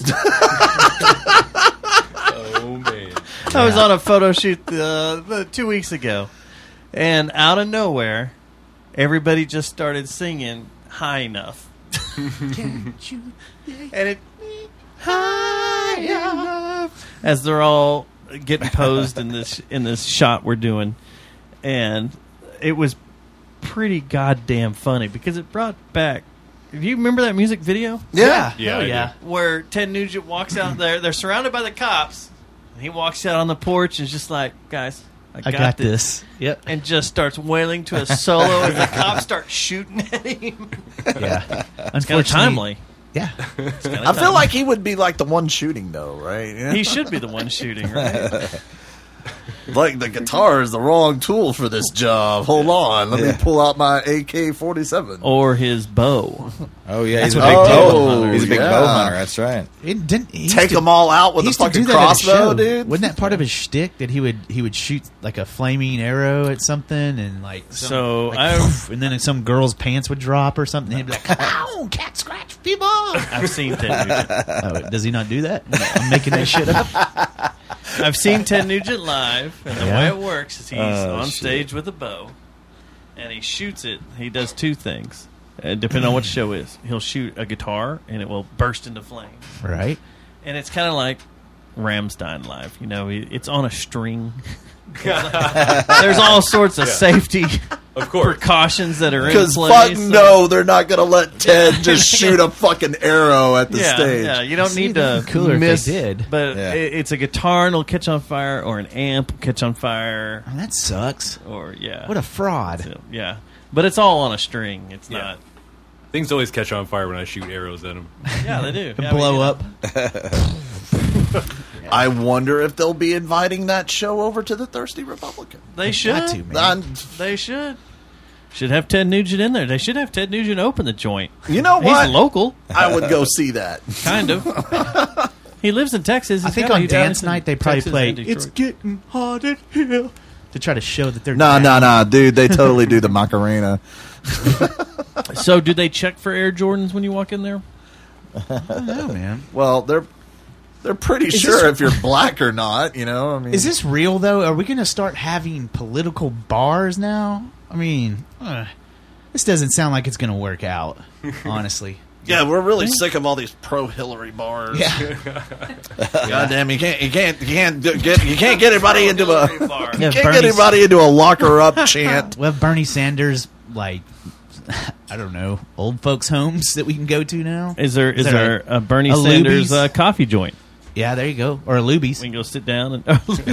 Oh, man. I was on a photo shoot 2 weeks ago, and out of nowhere, everybody just started singing "High Enough," and it high enough as they're all getting posed in this shot we're doing, and it was pretty goddamn funny because it brought back. Do you remember that music video? Yeah. Yeah, Hell I yeah. Where Ted Nugent walks out there. They're surrounded by the cops. And he walks out on the porch and is just like, guys, I got this. Yep. And just starts wailing to a solo as the cops start shooting at him. Yeah. It's kind of timely. Yeah. I feel like he would be like the one shooting, though, right? He should be the one shooting, right? Like, the guitar is the wrong tool for this job. Hold on. Let me pull out my AK-47. Or his bow. Oh, yeah. That's He's what a big they bow do. hunter. He's a big Yeah. bow hunter. That's right. Take them all out with a fucking crossbow, dude. Wasn't that part of his shtick that he would shoot like a flaming arrow at something and like So and then some girl's pants would drop or something. And he'd be like, "Ow, cat scratch fever." I've seen Ted Nugent. Oh, does he not do that? I'm making that shit up. I've seen Ted Nugent live, and the Yeah? way it works is he's on shit. stage with a bow, and he shoots it. He does two things, depending on what the show is. He'll shoot a guitar, and it will burst into flames. Right. And it's kind of like Rammstein live. You know, it's on a string. There's all sorts of safety precautions that are in place. Because fuck no, they're not going to let Ted just shoot a fucking arrow at the stage. Yeah, you don't need to cooler if miss. they did. But Yeah. it's a guitar and it'll catch on fire, or an amp will catch on fire. Oh, that sucks. Or What a fraud. So, yeah, but it's all on a string. It's not. Things always catch on fire when I shoot arrows at them. Yeah, they do. Yeah, Blow up. I wonder if they'll be inviting that show over to the Thirsty Republican. They should. Got to, man. They should. Should have Ted Nugent in there. They should have Ted Nugent open the joint. You know what? He's local. I would go see that. Kind of. He lives in Texas. I He's think got- on he's dance in night they probably Texas play and Detroit. "It's Getting Hot in Here" to try to show that they're No, dude. They totally do the Macarena. So, do they check for Air Jordans when you walk in there? I don't know, man. Well, they're pretty Is sure this- if you're black or not. You know, I mean, Is this real though? Are we going to start having political bars now? I mean, this doesn't sound like it's going to work out. Honestly. Yeah, we're really sick of all these pro-Hillary bars. Yeah. Goddamn, you can't get anybody into a you Yeah, can't get Bernie's- anybody into a lock her up chant. We have Bernie Sanders, like, I don't know, old folks' homes that we can go to now. Is there a Bernie a Sanders Luby's? Coffee joint? Yeah, there you go. Or a Luby's. We can go sit down and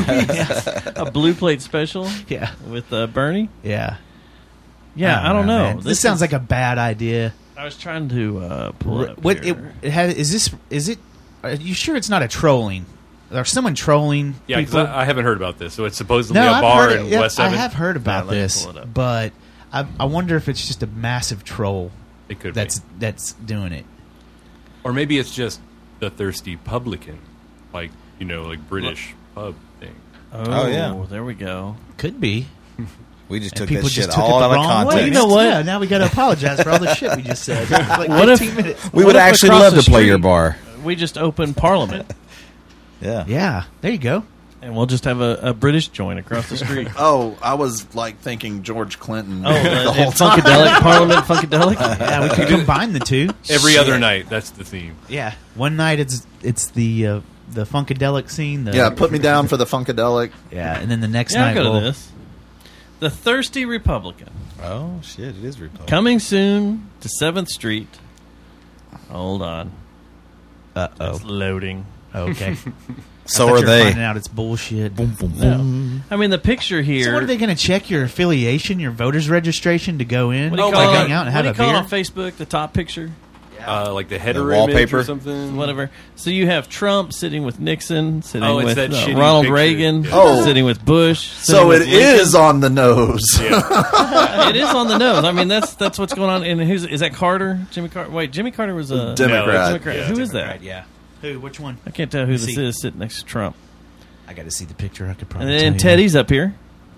a blue plate special. Yeah. With Bernie. Yeah. Yeah, I don't know. man. This sounds like a bad idea. I was trying to pull up. What here. it has, is it? Are you sure it's not a trolling? Or someone trolling? Yeah, people? because I haven't heard about this. So it's supposedly No, a I've bar heard in it. Yeah, West I 7. have heard about let me this, pull it up. but I wonder if it's just a massive troll. It could that's doing it. Or maybe it's just the Thirsty Publican. Like, like British pub thing. Oh, yeah. There we go. Could be. We just And took people that shit just took all it out the of wrong context. way. You know what? Yeah, now we got to apologize for all the shit we just said. Like What if- 15 minutes. We What would if actually across love the to play street your bar. We just open Parliament, Yeah. Yeah, there you go. and we'll just have a British joint across the street. Oh, I was like thinking George Clinton. Oh, the whole time. Funkadelic, Parliament Funkadelic. Yeah, we could combine the two. Every other night, that's the theme. Yeah, one night it's the Funkadelic scene. Yeah, put me down for the Funkadelic. Yeah, and then the next Yeah, I'll night go we'll, to this. The Thirsty Republican. Oh, shit. It is Republican. Coming soon to 7th Street. Hold on. Uh-oh. It's loading. Okay. So I thought are you were they. finding out it's bullshit. No. I mean, the picture here. So what are they going to check your affiliation, your voter's registration to go in? What do you to call hang it? out and What have do a you call beer? it on Facebook? The top picture? Like the header The image wallpaper? or something. Whatever. So you have Trump sitting with Nixon, sitting Oh, it's with that shitty Ronald picture. Reagan, Yeah. Oh. sitting with Bush. So it is on the nose. It is on the nose. I mean, that's what's going on. And is that Carter? Jimmy Carter? Wait, Jimmy Carter was a Democrat. Yeah, Who is Right, that? yeah. Who? Which one? I can't tell who this See. is sitting next to Trump. I got to see the picture. I could And probably. then tell Teddy's up here.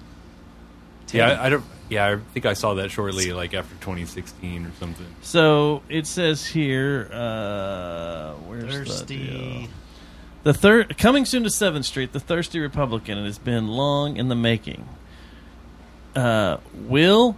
Yeah, I don't. Yeah, I think I saw that shortly, like after 2016 or something. So it says here, where's Thirsty. the third coming soon to 7th Street, the Thirsty Republican. It has been long in the making. Will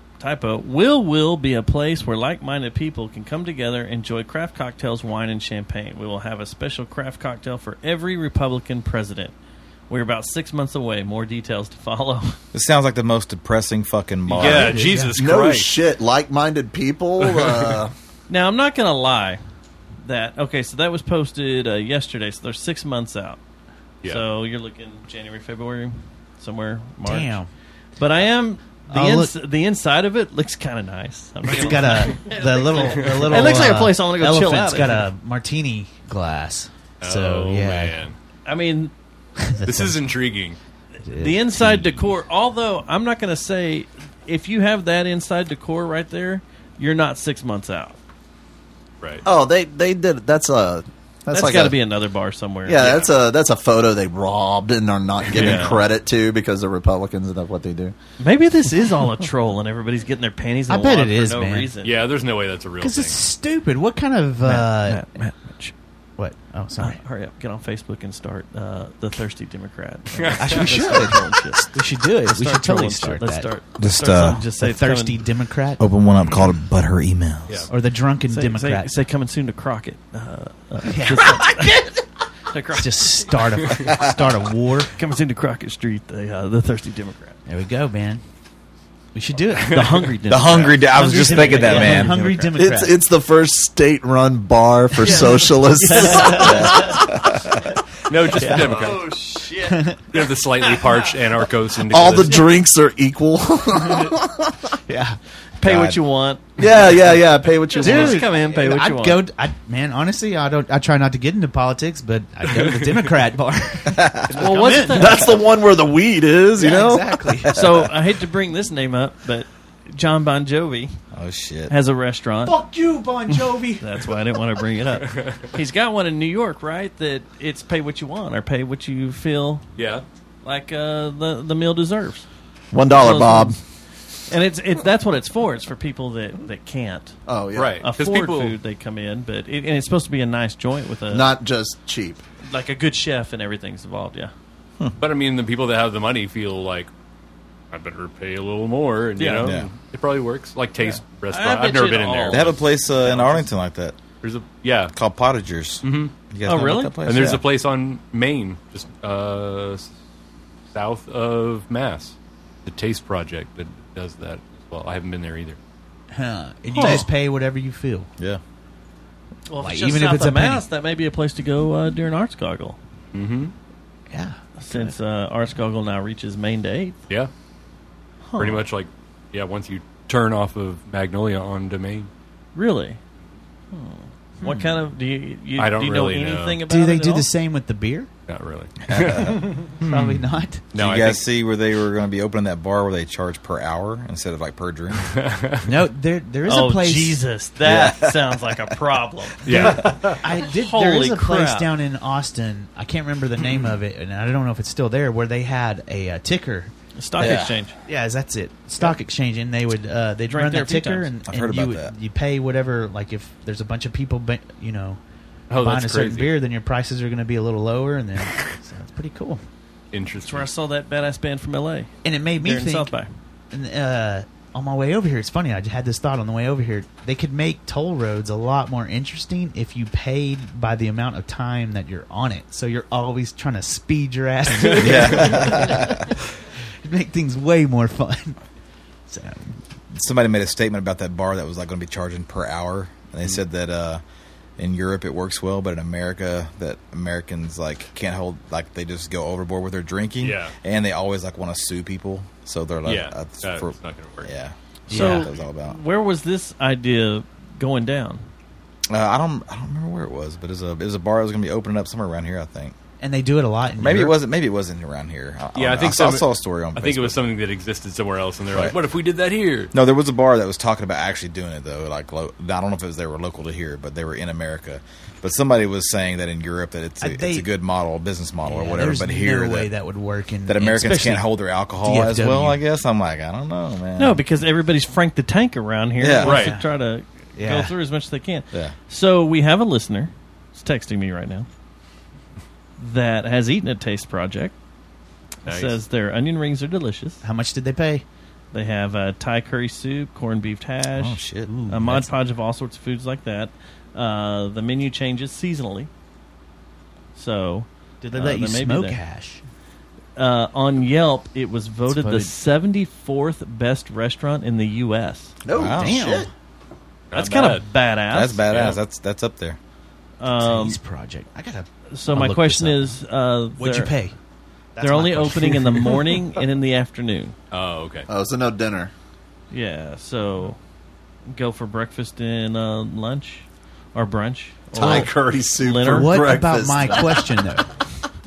be a place where like-minded people can come together, enjoy craft cocktails, wine, and champagne. We will have a special craft cocktail for every Republican president. We're about 6 months away. More details to follow. This sounds like the most depressing fucking bar. Yeah, Jesus No Christ. shit, like-minded people. Now, I'm not going to lie. So that was posted yesterday, so they're 6 months out. Yeah. So you're looking January, February, somewhere March. Damn. But I am Oh, the inside of it looks kind of nice. I'm not It's gonna got lie. the little. It looks like a place I want to go chill Elephant's out. got at. a martini glass. So Oh, yeah, man. I mean, This is intriguing. The inside decor, although I'm not going to say, if you have that inside decor right there, you're not 6 months out. Right. Oh, they did. That's like got to be another bar somewhere. Yeah, that's a photo they robbed and are not giving credit to because they're Republicans and that's what they do. Maybe this is all a troll and everybody's getting their panties in I a bet wad it is, for no man. reason. Yeah, there's no way that's a real thing. Because it's stupid. What kind of... Matt, what? Oh, sorry. Hurry up. Get on Facebook and start the Thirsty Democrat. We should. We should do it. We should totally start Let's that. start. Just, Just say The it's Thirsty coming- Democrat? Open one up called But Her Emails. Yeah. Or the Drunken say, Democrat. Say coming soon to Crockett. Just start a war. Coming soon to Crockett Street, the Thirsty Democrat. There we go, man. We should do it. The Hungry Democrat. The Hungry. I was just thinking that, man. Hungry Democrat. It's the first state-run bar for socialists. No, just the Democrat. Oh shit! You have the slightly parched anarcho syndicalist. All the drinks are equal. Yeah. Pay God. what you want. Yeah. Pay what you Dude, want. come in, pay what you want. Man, honestly, I try not to get into politics, but I go to the Democrat bar. Well, what's the, That's the one where the weed is, you know? Exactly. so I hate to bring this name up, but John Bon Jovi Oh, shit. has a restaurant. Fuck you, Bon Jovi. That's why I didn't want to bring it up. He's got one in New York, right? That it's pay what you want or pay what you feel Yeah. like the meal deserves. $1, Bob. And it's that's what it's for. It's for people that can't Oh, yeah. Right. 'Cause afford people- food. They come in, but and it's supposed to be a nice joint with a Not just cheap. like a good chef and everything's involved. Yeah. But I mean, the people that have the money feel like, I better pay a little more, and Yeah. Yeah. it probably works. Like Taste I Restaurant. bet I've never you been it in all- there. They have a place in Arlington like that There's a called Pottagers. Mm-hmm. You guys Oh, know really? about that place? And there's Yeah. a place on Main, just south of Mass, the Taste Project that does that as well. I haven't been there either. Huh. And you just pay whatever you feel. Yeah. Well, Like, if it's just even if south it's a of Mass, penny. that may be a place to go during Arts Goggle. Mm-hmm. Yeah. Since Arts Goggle now reaches Main to 8th. Yeah. Pretty much like, once you turn off of Magnolia on Main. Really? What kind of do you I don't do you really know know. anything about? Do they it at do all? the same with the beer? Not really. Probably not. No, No, you I guys think see where they were going to be opening that bar where they charge per hour instead of like per drink? No, there is Oh a place. Jesus, that sounds like a problem. Yeah. There is Holy a place crap. down in Austin. I can't remember the name of it, and I don't know if it's still there. Where they had a ticker. Stock Yeah. exchange. Yeah, that's it. Stock exchange, and they would they'd Drank run there a that few ticker, times. and I've heard you about would, that. you pay whatever. Like if there's a bunch of people, Oh, buying that's a certain crazy. beer, then your prices are going to be a little lower, and then so it's pretty cool. That's Interesting. where I saw that badass band from L.A. And it made me There in think. South by. And, on my way over here, it's funny. I had this thought on the way over here. They could make toll roads a lot more interesting if you paid by the amount of time that you're on it. So you're always trying to speed your ass. Yeah. It'd make things way more fun. So Somebody made a statement about that bar that was like going to be charging per hour. And they said that in Europe it works well, but in America that Americans like can't hold, like they just go overboard with their drinking. Yeah. And they always like want to sue people. So they're like, That's not going to work. Yeah. So That's what it was all about. where was this idea going down? I don't remember where it was, but it was a bar that was going to be opening up somewhere around here, I think. and they do it a lot. In Maybe Europe. it wasn't around here. I think I saw a story on I think it was Facebook. something that existed somewhere else, and they're like, Right. "What if we did that here?" No, there was a bar that was talking about actually doing it though. Like, I don't know if it was they were local to here, but they were in America. But somebody was saying that in Europe that it's a good model, business model, or whatever. There's But here, no way that that would work. Americans especially can't hold their alcohol as DFW. well. I guess I'm like, I don't know, man. No, because everybody's Frank the Tank around here. Yeah. and wants Right. to try to Yeah. go through as much as they can. Yeah. So we have a listener who's texting me right now that has eaten at Taste Project. Nice. Says their onion rings are delicious. How much did they pay? They have Thai curry soup, corned beef hash, Oh shit. a Mod Podge of all sorts of foods like that. The menu changes seasonally. So, Did they let you may be smoke there. hash? On Yelp, it was voted the voted- 74th best restaurant in the U.S. No, Wow. Damn. shit. That's Not kind of badass. That's badass. Yeah. That's up there. Taste Project. I gotta. So I'll my look question this is, What'd you pay? That's They're my only question. opening in the morning and in the afternoon. Oh, okay. Oh, so no dinner. Yeah, so go for breakfast and lunch or brunch. Thai or curry soup Leonard, for What breakfast. about my question though?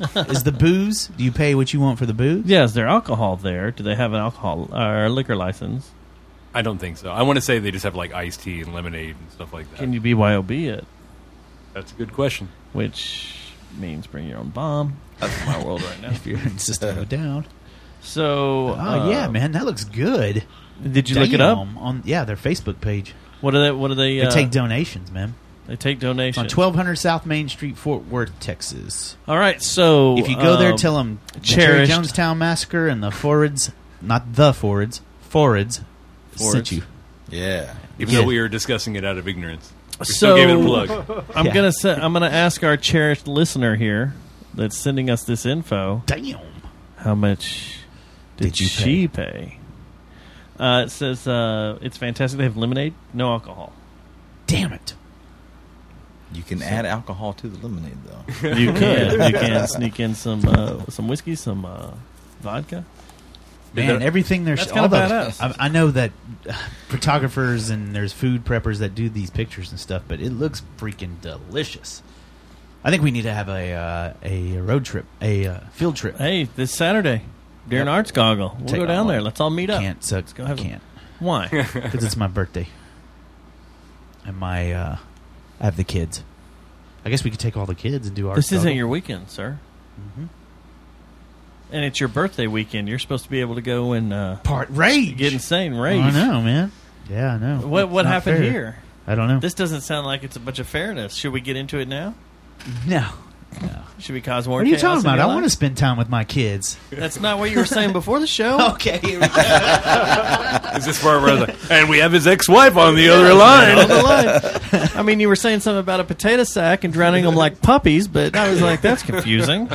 Is the booze? Do you pay what you want for the booze? Yeah, is there alcohol there? Do they have an alcohol or liquor license? I don't think so. I want to say they just have like iced tea and lemonade and stuff like that. Can you BYOB it? That's a good question. Which means bring your own bomb. That's my world right now. If you're insisting to go down. So, yeah, man, that looks good. Did you look it up? On their Facebook page. What do they? They take donations, man. They take donations. It's on 1200 South Main Street, Fort Worth, Texas. All right, so if you go there, tell them Cherry Cherished. Jonestown Massacre and the Forwards, not the Forwards, Forwards sent you. Yeah. Even though we were discussing it out of ignorance. We So still gave it a plug. I'm gonna ask our cherished listener here that's sending us this info. Damn. How much did she pay? It says it's fantastic. They have lemonade, no alcohol. Damn it. You can add alcohol to the lemonade, though. You can sneak in some whiskey, some vodka. Man, everything there's That's kind of badass. I know that photographers and there's food preppers that do these pictures and stuff, but it looks freaking delicious. I think we need to have a road trip, a field trip. Hey, this Saturday during Arts Goggle, we'll go down there. Let's all meet up. Let's go have can't. Why? Because it's my birthday, and I have the kids. I guess we could take all the kids and do Arts This isn't Goggle. your weekend, sir. Mm-hmm. And it's your birthday weekend. You're supposed to be able to go and rage, get insane, rage. I know, man. Yeah, I know. What It's not happened fair. here? I don't know. This doesn't sound like it's a bunch of fairness. Should we get into it now? No. Should we cause more? What are you chaos talking in about? your I life? want to spend time with my kids. That's not what you were saying before the show. Okay, here we go. Is this where we're like, and we have his ex-wife on the other line? On the line. I mean, you were saying something about a potato sack and drowning them like puppies, but I was like, that's confusing.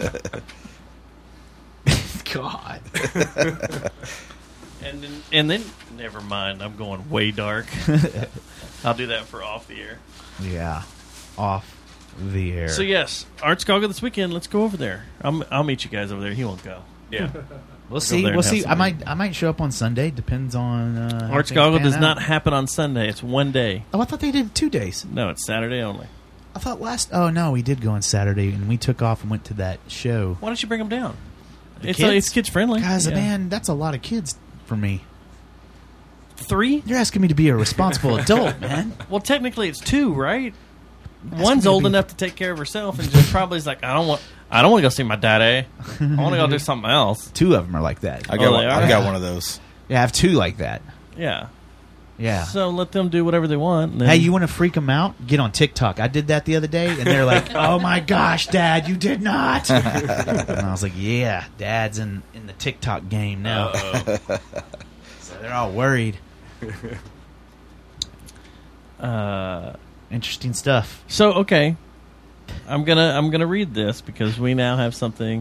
God. And then, never mind. I'm going way dark. I'll do that for off the air. Yeah, off the air. So yes, Arts Goggle this weekend. Let's go over there. I'll meet you guys over there. He won't go. Yeah, we'll see. We'll see. I might show up on Sunday. Depends on. how Arts things Goggle pan does out. not happen on Sunday. It's one day. Oh, I thought they did 2 days. No, it's Saturday only. I thought last. Oh no, we did go on Saturday, and we took off and went to that show. Why don't you bring them down? The It's kids friendly. Guys, Yeah. man, that's a lot of kids for me. 3? You're asking me to be a responsible adult, man. Well, technically it's 2, right? One's old enough to take care of herself, and just probably is like, I don't want to go see my daddy. I want to go do something else. 2 of them are like that. I've got one of those. Yeah, I have 2 like that. Yeah. Yeah. So let them do whatever they want. And then, Hey, you want to freak them out? Get on TikTok. I did that the other day, and they're like, "Oh my gosh, Dad, you did not!" And I was like, "Yeah, Dad's in the TikTok game now." So they're all worried. Interesting stuff. So okay, I'm gonna read this because we now have something.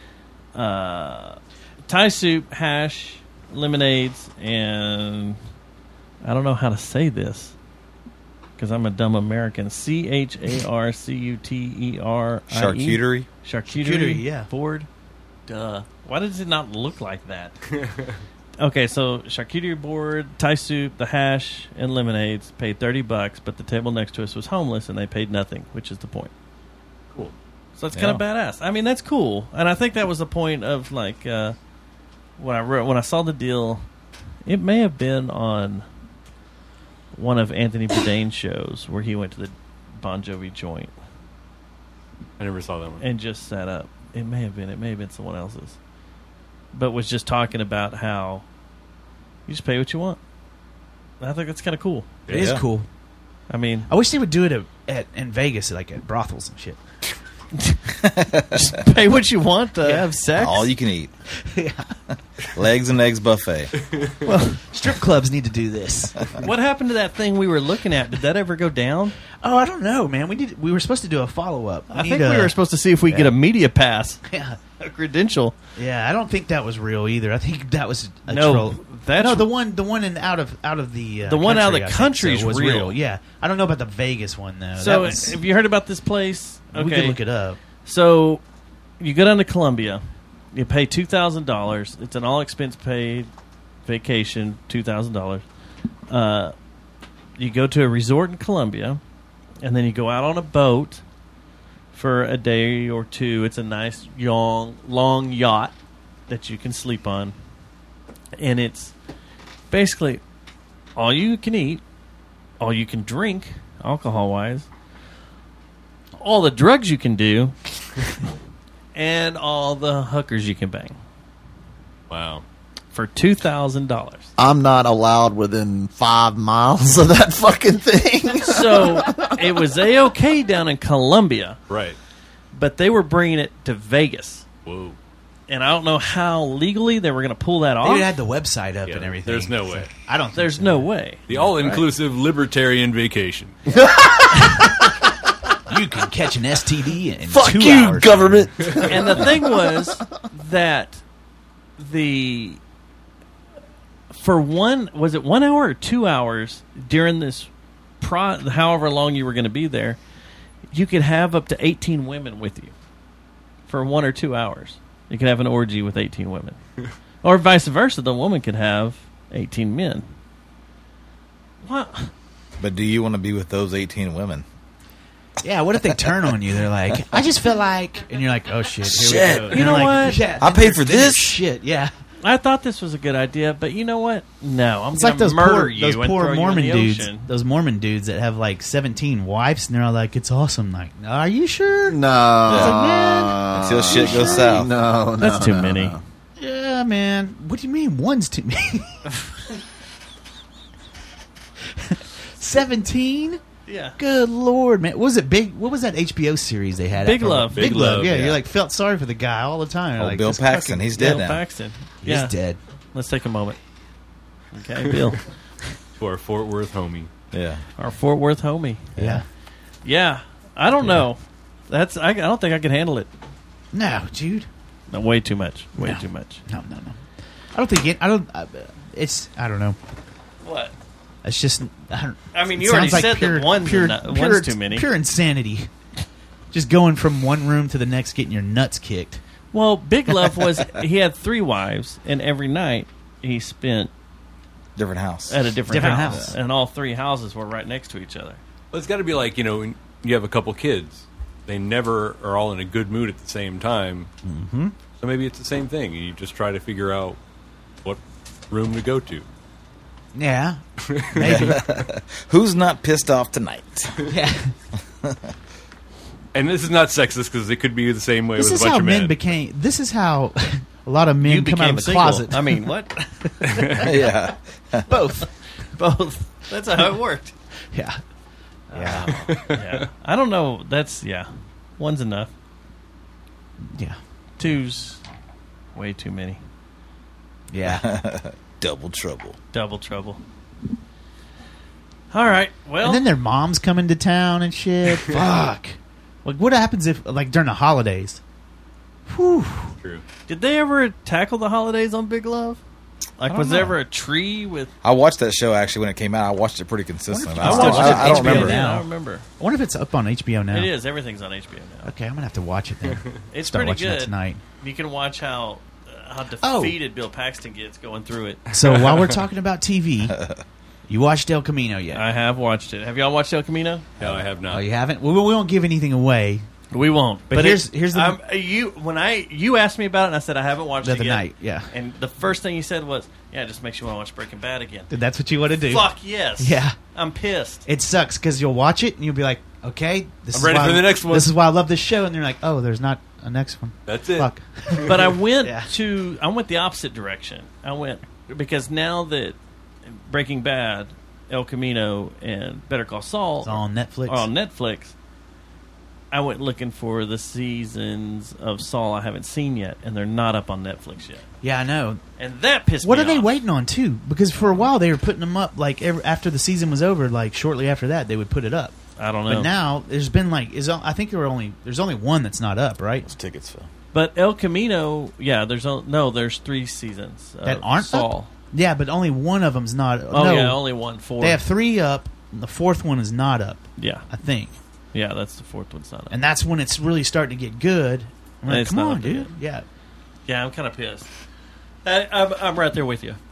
Thai soup, hash, lemonades, and I don't know how to say this because I'm a dumb American. Charcuterie. Charcuterie? Charcuterie, yeah. Board. Duh. Why does it not look like that? Okay, so charcuterie board, Thai soup, the hash, and lemonades paid $30, but the table next to us was homeless, and they paid nothing, which is the point. Cool. So that's kind of badass. I mean, that's cool, and I think that was the point of like when I saw the deal. It may have been on one of Anthony Bourdain's shows where he went to the Bon Jovi joint. I never saw that one. And just sat up. It may have been someone else's. But was just talking about how you just pay what you want. I think that's kind of cool. It is cool. I mean, I wish they would do it in Vegas, like at brothels and shit. just pay what you want to have sex. All you can eat. Legs and eggs buffet. Well, strip clubs need to do this. What happened to that thing we were looking at? Did that ever go down? Oh, I don't know, man. We were supposed to do a follow up. I think we were supposed to see if we get a media pass. Yeah. A credential. Yeah, I don't think that was real either. I think that was a No, troll. that's- No, the one in out of the The one out of the I think country's was real. Yeah, I don't know about the Vegas one though. So, That was- have you heard about this place? Okay. we could look it up. So, you go down to Columbia. You pay $2,000. It's an all-expense paid vacation, $2,000. You go to a resort in Columbia, and then you go out on a boat for a day or two. It's a nice, long yacht that you can sleep on. And it's basically all you can eat, all you can drink, alcohol-wise, all the drugs you can do, and all the hookers you can bang. Wow. For $2,000. I'm not allowed within 5 miles of that fucking thing. So it was A-OK down in Colombia. Right. But they were bringing it to Vegas. Whoa. And I don't know how legally they were going to pull that off. They had the website up and everything. There's no way. I don't think There's so. no way. The all-inclusive libertarian vacation. You can catch an STD in Fuck 2 you, hours. government. And the thing was that for 1 hour or 2 hours during this however long you were going to be there, you could have up to 18 women with you for 1 or 2 hours. You could have an orgy with 18 women. Or vice versa, the woman could have 18 men. What? But do you want to be with those 18 women? Yeah, what if they turn on you? They're like, I just feel like... And you're like, oh, shit. Here Shit. we go. You know like, what? Yeah, I paid for this? Shit, yeah. I thought this was a good idea, but you know what? No, I'm It's going like to those murder poor, you those and poor throw Mormon you in the dudes. ocean. Those Mormon dudes that have like 17 wives, and they're all like, "It's awesome." Like, are you sure? No. Until shit goes south. No, That's too many. no. Yeah, man. What do you mean? One's too many. 17? Yeah. Good Lord, man. What was it big? What was that HBO series they had? Big after- Love. Big Big Love. Love, Yeah, yeah. you like felt sorry for the guy all the time. Oh, Like, Bill this Paxton. fucking- He's dead Bill now. Paxton. He's Yeah. dead. Let's take a moment. Okay, Bill. To our Fort Worth homie. Yeah. Our Fort Worth homie. Yeah. Yeah. I don't know. I don't think I can handle it. No, dude. No, way too much. Way No. too much. No. I don't think it. I don't. It's. I don't know. What? It's just. I mean, you it already sounds said that one's too many. Pure insanity. Just going from one room to the next, getting your nuts kicked. Well, Big Love was he had 3 wives, and every night he spent Different house. at a different house, house. and all 3 houses were right next to each other. Well, it's got to be like, when you have a couple kids. They never are all in a good mood at the same time. Mm-hmm. So maybe it's the same thing. You just try to figure out what room to go to. Yeah, maybe. Who's not pissed off tonight? Yeah. And this is not sexist because it could be the same way This with is a bunch how of men men. became. This is how a lot of men You come out of became the single. closet. I mean, what? Yeah. Both. Both. That's how it worked. Yeah. Yeah. I don't know. That's One's enough. Yeah. 2's way too many. Yeah. Double trouble. Double trouble. All right. Well, And then their moms come into town and shit. Fuck. Like, what happens if, like, during the holidays? Whew. True. did they ever tackle the holidays on Big Love? Like, don't was there know. ever a tree with? I watched that show actually when it came out. I watched it pretty consistently. I watched it I don't HBO remember. now. I don't remember. I wonder if it's up on HBO now. It is. Everything's on HBO now. Okay, I'm going to have to watch it then. It's Start pretty watching good that tonight. You can watch how Oh. defeated Bill Paxton gets going through it. So while we're talking about TV, you watched El Camino yet? I have watched it. Have y'all watched El Camino? No, I have not. Oh, you haven't? We won't give anything away. We won't. But here's the you asked me about it, and I said I haven't watched the it other yet. night. Yeah, And the first thing you said was, "Yeah, it just makes you want to watch Breaking Bad again." that's what you want to do. Fuck yes. Yeah. I'm pissed. It sucks because you'll watch it and you'll be like, okay, this I'm is ready why for the next one. This is why I love this show, and you're like, oh, there's not a next one. That's it. Fuck. But I went Yeah. I went the opposite direction. I went because now that Breaking Bad, El Camino, and Better Call Saul It's all on Netflix. are on Netflix, I went looking for the seasons of Saul I haven't seen yet, and they're not up on Netflix yet. Yeah, I know. And that pissed What me are they off. waiting on too? Because for a while they were putting them up like after the season was over, like shortly after that they would put it up. I don't know. But now there's been like I think there's only one that's not up, right? Those tickets fell. But El Camino, there's 3 seasons That aren't Saul. up? Yeah, but only one of them's not. Oh no, yeah, only 1, 4. They have 3 up. And the 4th one is not up. Yeah, I think. yeah, that's the 4th one's not up. And that's when it's really starting to get good. I'm like, It's come not on, up dude. yet. Yeah. Yeah, I'm kind of pissed. I'm right there with you.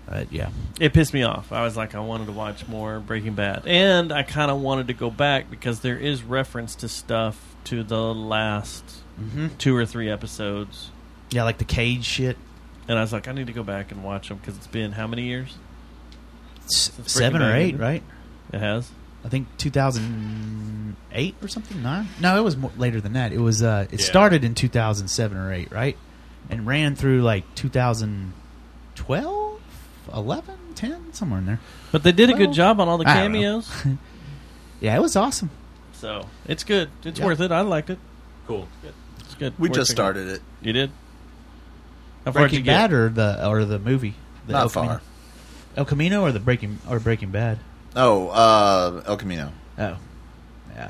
Yeah. It pissed me off. I was like, I wanted to watch more Breaking Bad. And I kind of wanted to go back because there is reference to stuff to the last 2 or 3 episodes. Yeah, like the cage shit. And I was like, I need to go back and watch them because it's been how many years? 7 or 8, right? It has. I think 2008 or something. 9? No, it was more later than that. It was. It started in 2007 or 8, right? And ran through like 2012, 11, 10, somewhere in there. But they did a good job on all the cameos. Yeah, it was awesome. So it's good. It's worth it. I liked it. Cool. It's good. We Worth just checking started out. it. You did? How far did you Breaking get? Bad or the movie? The Not El far. Camino? El Camino or the Breaking Bad? Oh, El Camino. Oh, yeah.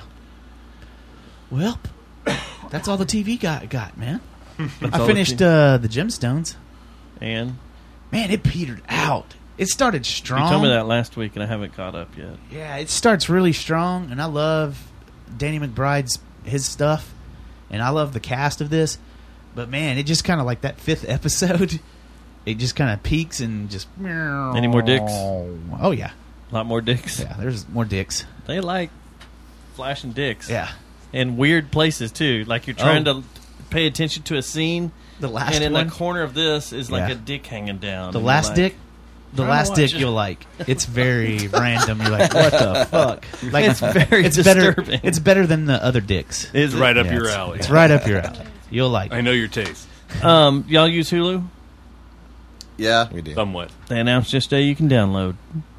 Well, that's all the TV got, man. I finished the Gemstones, and man, it petered out. It started strong. You told me that last week, and I haven't caught up yet. Yeah, it starts really strong, and I love Danny McBride's his stuff, and I love the cast of this. But man, it just kind of like that 5th episode, it just kind of peaks and just. Any more dicks? Oh yeah, a lot more dicks. Yeah, there's more dicks. They like flashing dicks. Yeah, in weird places too. Like you're trying to pay attention to a scene. The last and in one? the corner of this is like Yeah. a dick hanging down. The and last you're dick. like, The trying to last watch dick it. you'll like. It's very random. You're like, what the fuck? Like It's very it's disturbing. better. It's better than the other dicks. It's right up your alley. It's right up your alley. You'll like. I know your taste. Y'all use Hulu? Yeah, we do. Somewhat. They announced yesterday you can download.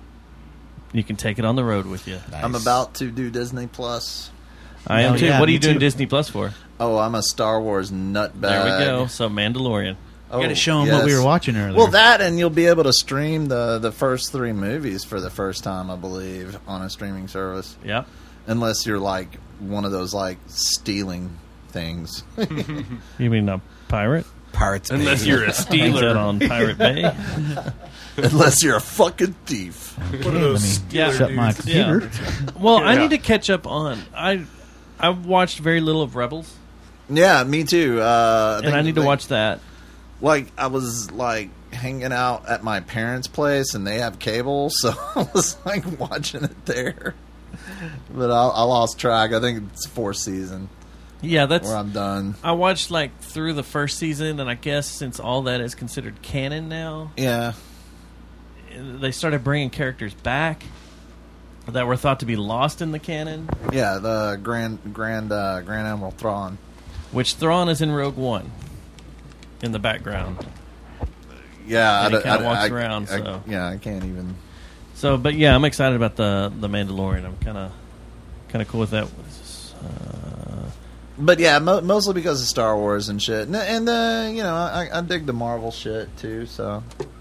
You can take it on the road with you. I'm about to do Disney Plus. I am too. yeah, What are me you doing too. Disney Plus for? Oh, I'm a Star Wars nutbag. There we go. So Mandalorian. Oh, You got to show them what we yes. were watching earlier. Well, that and you'll be able to stream the first 3 movies for the first time, I believe, on a streaming service. Yep. Unless you're like one of those like stealing things. You mean a pirate? Pirates. Unless Bay. you're a Is stealer. that on Pirate Bay? Unless you're a fucking thief. What are those Yeah. shut my dudes? computer. Well, I Yeah. need to catch up on. I watched very little of Rebels, Yeah, me too. and I need to watch that. Like, I was like hanging out at my parents' place, and they have cable, so I was like watching it there. But I lost track. I think it's 4th season Yeah, that's. where I'm done. I watched like through the first season, and I guess since all that is considered canon now, Yeah. they started bringing characters back that were thought to be lost in the canon. Yeah, the Grand Admiral Thrawn. Which Thrawn is in Rogue One in the background. Yeah, And he kinda walks around, so. yeah, I can't even. So, but yeah, I'm excited about the Mandalorian. I'm kind of cool with that. What is this? But yeah, mostly because of Star Wars and shit, and you know, I dig the Marvel shit too. So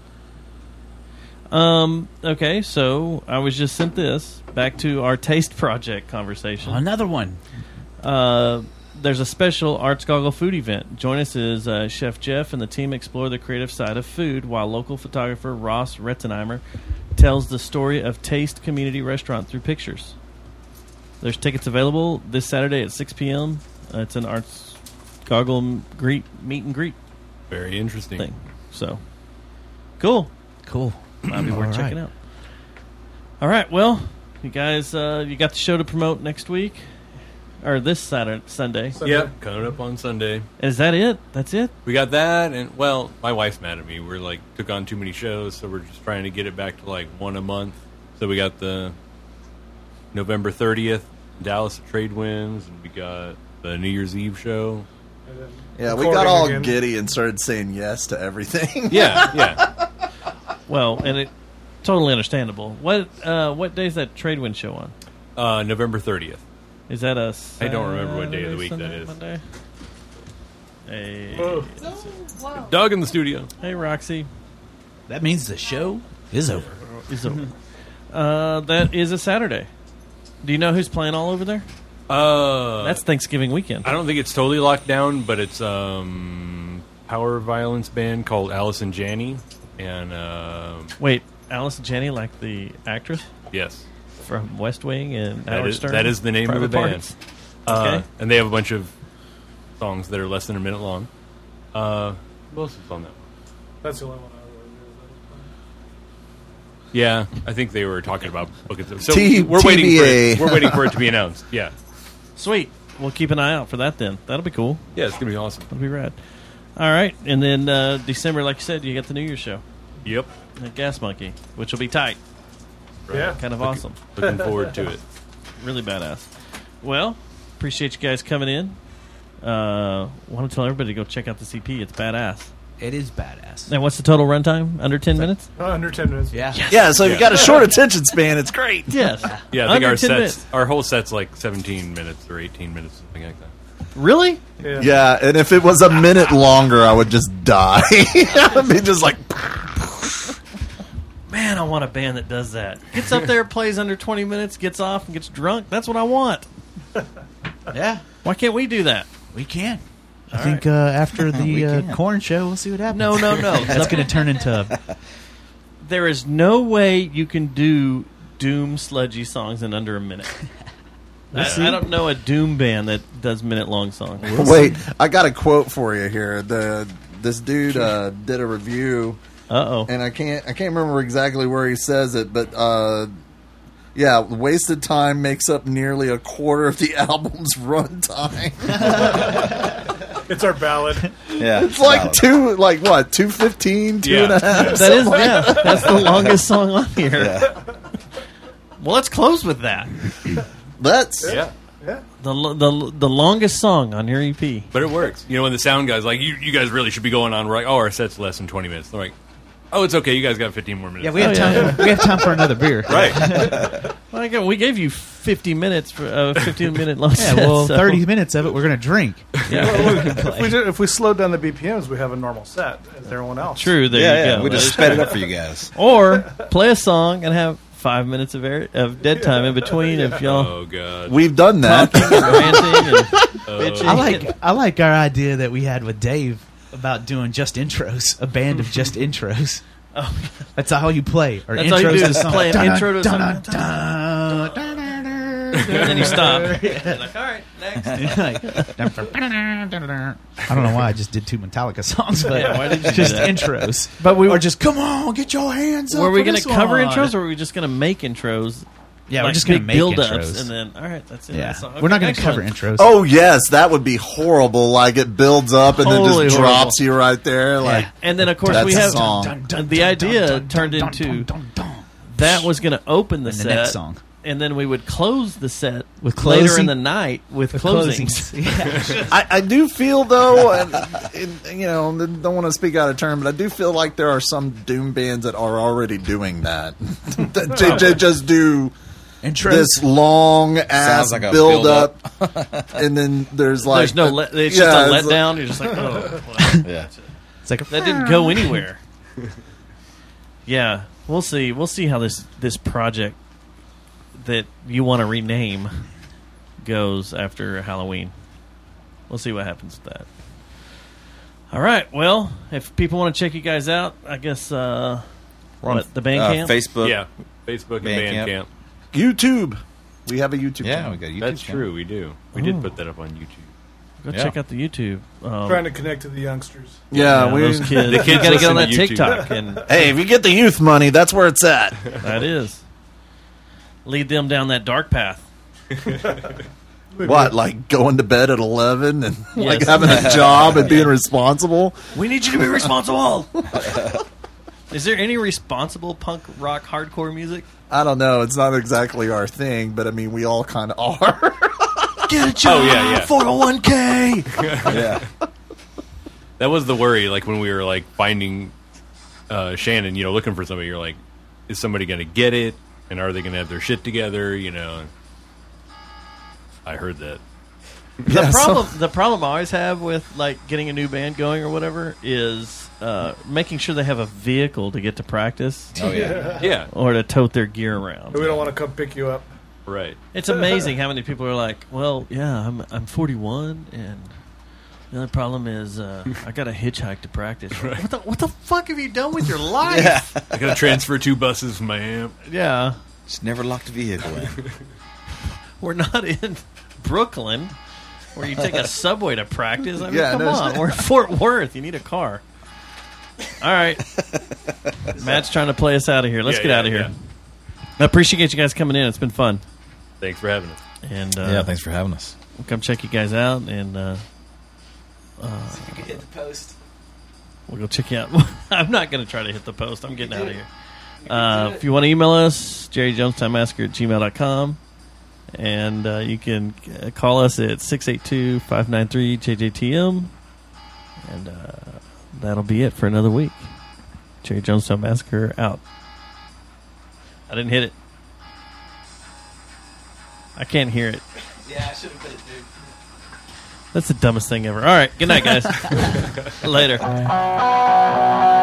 Okay, so I was just sent this back to our taste project conversation. Another one. There's a special Arts Goggle food event. Join us as Chef Jeff and the team explore the creative side of food while local photographer Ross Retzenheimer tells the story of Taste Community Restaurant through pictures. There's tickets available this Saturday at 6 p.m. It's an Arts Goggle meet and greet Very interesting. thing. So, cool. Cool. Might be All worth right. checking out. All right, well, you guys, you got the show to promote next week? Or this Sunday. Yep, coming up on Sunday. Is that it? That's it? We got that, and well, my wife's mad at me. We're like took on too many shows, so we're just trying to get it back to like one a month. So we got the November 30th Dallas Trade Winds, and we got the New Year's Eve show. yeah, we got all giddy and started saying yes to everything. Yeah. Well, and it totally understandable. What day is that Trade Wind show on? November 30th. Is that a I don't remember what day of the week Sunday, that is. Monday? Hey, Doug in the studio. hey, Roxy. That means the show is over. Is over. That is a Saturday. Do you know who's playing all over there? That's Thanksgiving weekend. I don't think it's totally locked down, but it's power violence band called Allison Janney, and Wait, Allison Janney, like the actress yes, from West Wing and that Howard is, Stern? that is the name of the Private band. Parts? Okay. And they have a bunch of songs that are less than a minute long. Who else is on that one? That's the only one Yeah, I think they were talking about booking them. So T- we're waiting TBA. for it to be announced. Yeah. Sweet. We'll keep an eye out for that then. That'll be cool. Yeah, it's going to be awesome. That'll be rad. All right. And then December, like you said, you got the New Year's show. Yep. At Gas Monkey, which will be tight. Yeah. Kind of awesome. Looking forward to it. Really badass. Well, appreciate you guys coming in. Want to tell everybody to go check out the CP. It's badass. It is badass. And what's the total runtime? Under 10 minutes? Under 10 minutes. Yeah. Yeah, so if you got a short attention span, it's great. Yes. Yeah, I think Under 10 minutes. our whole set's like 17 minutes or 18 minutes, something like that. Really? Yeah, and if it was a minute longer, I would just die. I'd be just like... Man, I want a band that does that. Gets up there, plays under 20 minutes, gets off, and gets drunk. That's what I want. Yeah. Why can't we do that? We can. I All think after the corn show, we'll see what happens. No. That's going to turn into... There is no way you can do doom sludgy songs in under a minute. I don't know a doom band that does minute-long songs. Wait, I got a quote for you here. This dude did a review... Uh-oh. And I can't remember exactly where he says it, but yeah, Wasted Time makes up nearly a quarter of the album's runtime. It's our ballad. Yeah, it's like 2:15, 2.5. That is, that's the longest song on here. Yeah. Well, let's close with that. Yeah. The longest song on your EP. But it works. You know, when the sound guy's like, you guys really should be going on. We're like, our set's less than 20 minutes. They're like, oh, it's okay. You guys got 15 more minutes. Yeah, we have time. We have time for another beer. Right. Well, again, we gave you 50 minutes for a 15-minute long set. Well, so. 30 minutes of it, we're going to drink. If we slowed down the BPMs, we have a normal set as everyone else. True, there you go. We just sped it up for you guys. Or play a song and have 5 minutes of dead time in between if y'all... Oh, God. We've done that. Talking and ranting and bitching. I like our idea that we had with Dave about doing just intros, a band of just intros. Oh. That's how you play. Or That's intros all you do to is songs. play an intro to a song. And then you stop. You're like, all right, next. I don't know why I just did 2 Metallica songs, but Yeah, why did you do just that? intros. But we or just come on, get your hands up. Were we going going to cover intros, or were we just going to make intros? Yeah, like we're just going to big make build-ups, intros. and then all right, that's it. Yeah, That's all. we're not going Okay, to cover excellent. intros. Oh yes, that would be horrible. Like it builds up and Totally then just horrible. drops you right there. Like, And then of course that's we a have song. the idea turned into that was going to open the And the set, next song. and then we would close the set With later closing- in the night with closings. Yeah. I do feel though, and you know, don't want to speak out of turn, but I do feel like there are some doom bands that are already doing that. They just do Intros. this long ass Sounds like a build up, and then there's like There's no it's just a it's letdown. You're just like, oh, well, Yeah. It's like that didn't go anywhere. Yeah, we'll see. We'll see how this project that you want to rename goes after Halloween. We'll see what happens with that. All right. Well, if people want to check you guys out, I guess on the Bandcamp, Facebook. Yeah, Facebook and Bandcamp. Bandcamp. YouTube. We have a YouTube Yeah, channel. we got a YouTube. That's channel. true. We do. We did put that up on YouTube. Go Yeah. check out the YouTube. Trying to connect to the youngsters. Yeah, we. those kids. The kids You got to get on listen that to YouTube. TikTok, and Hey, if you get the youth money, that's where it's at. that is lead them down that dark path. What, like going to bed at 11 and like Yes. having a job and being responsible? We need you to be responsible. Is there any responsible punk rock hardcore music? I don't know. It's not exactly our thing, but I mean, we all kind of are. Get a job, Oh, yeah, yeah. 401k. Yeah. That was the worry. Like when we were like finding Shannon, looking for somebody. You're like, is somebody going to get it, and are they going to have their shit together? And I heard that. The problem I always have with like getting a new band going or whatever is making sure they have a vehicle to get to practice. Oh yeah. Yeah. Or to tote their gear around. We don't want to come pick you up. Right. It's amazing how many people are like, well, yeah, I'm 41 and the only problem is I got to hitchhike to practice. Right. What the fuck have you done with your life? I got to transfer 2 buses from my amp. Yeah. Just never locked a vehicle in. We're not in Brooklyn where you take a subway to practice. I mean, Yeah, come no, on. We're in Fort Worth. You need a car. All right. Matt's trying to play us out of here. Let's get out of here. Yeah. I appreciate you guys coming in. It's been fun. Thanks for having us. And yeah, thanks for having us. We'll come check you guys out, and you can hit the post. we'll go check you out. I'm not going to try to hit the post. I'm getting out of here. If you want to email us, jerryjonestownmassacre@gmail.com. And you can call us at 682-593-JJTM. And that'll be it for another week. Jerry Jonestown Massacre out. I didn't hit it. I can't hear it. Yeah, I should have put it, dude. That's the dumbest thing ever. All right. Good night, guys. Later.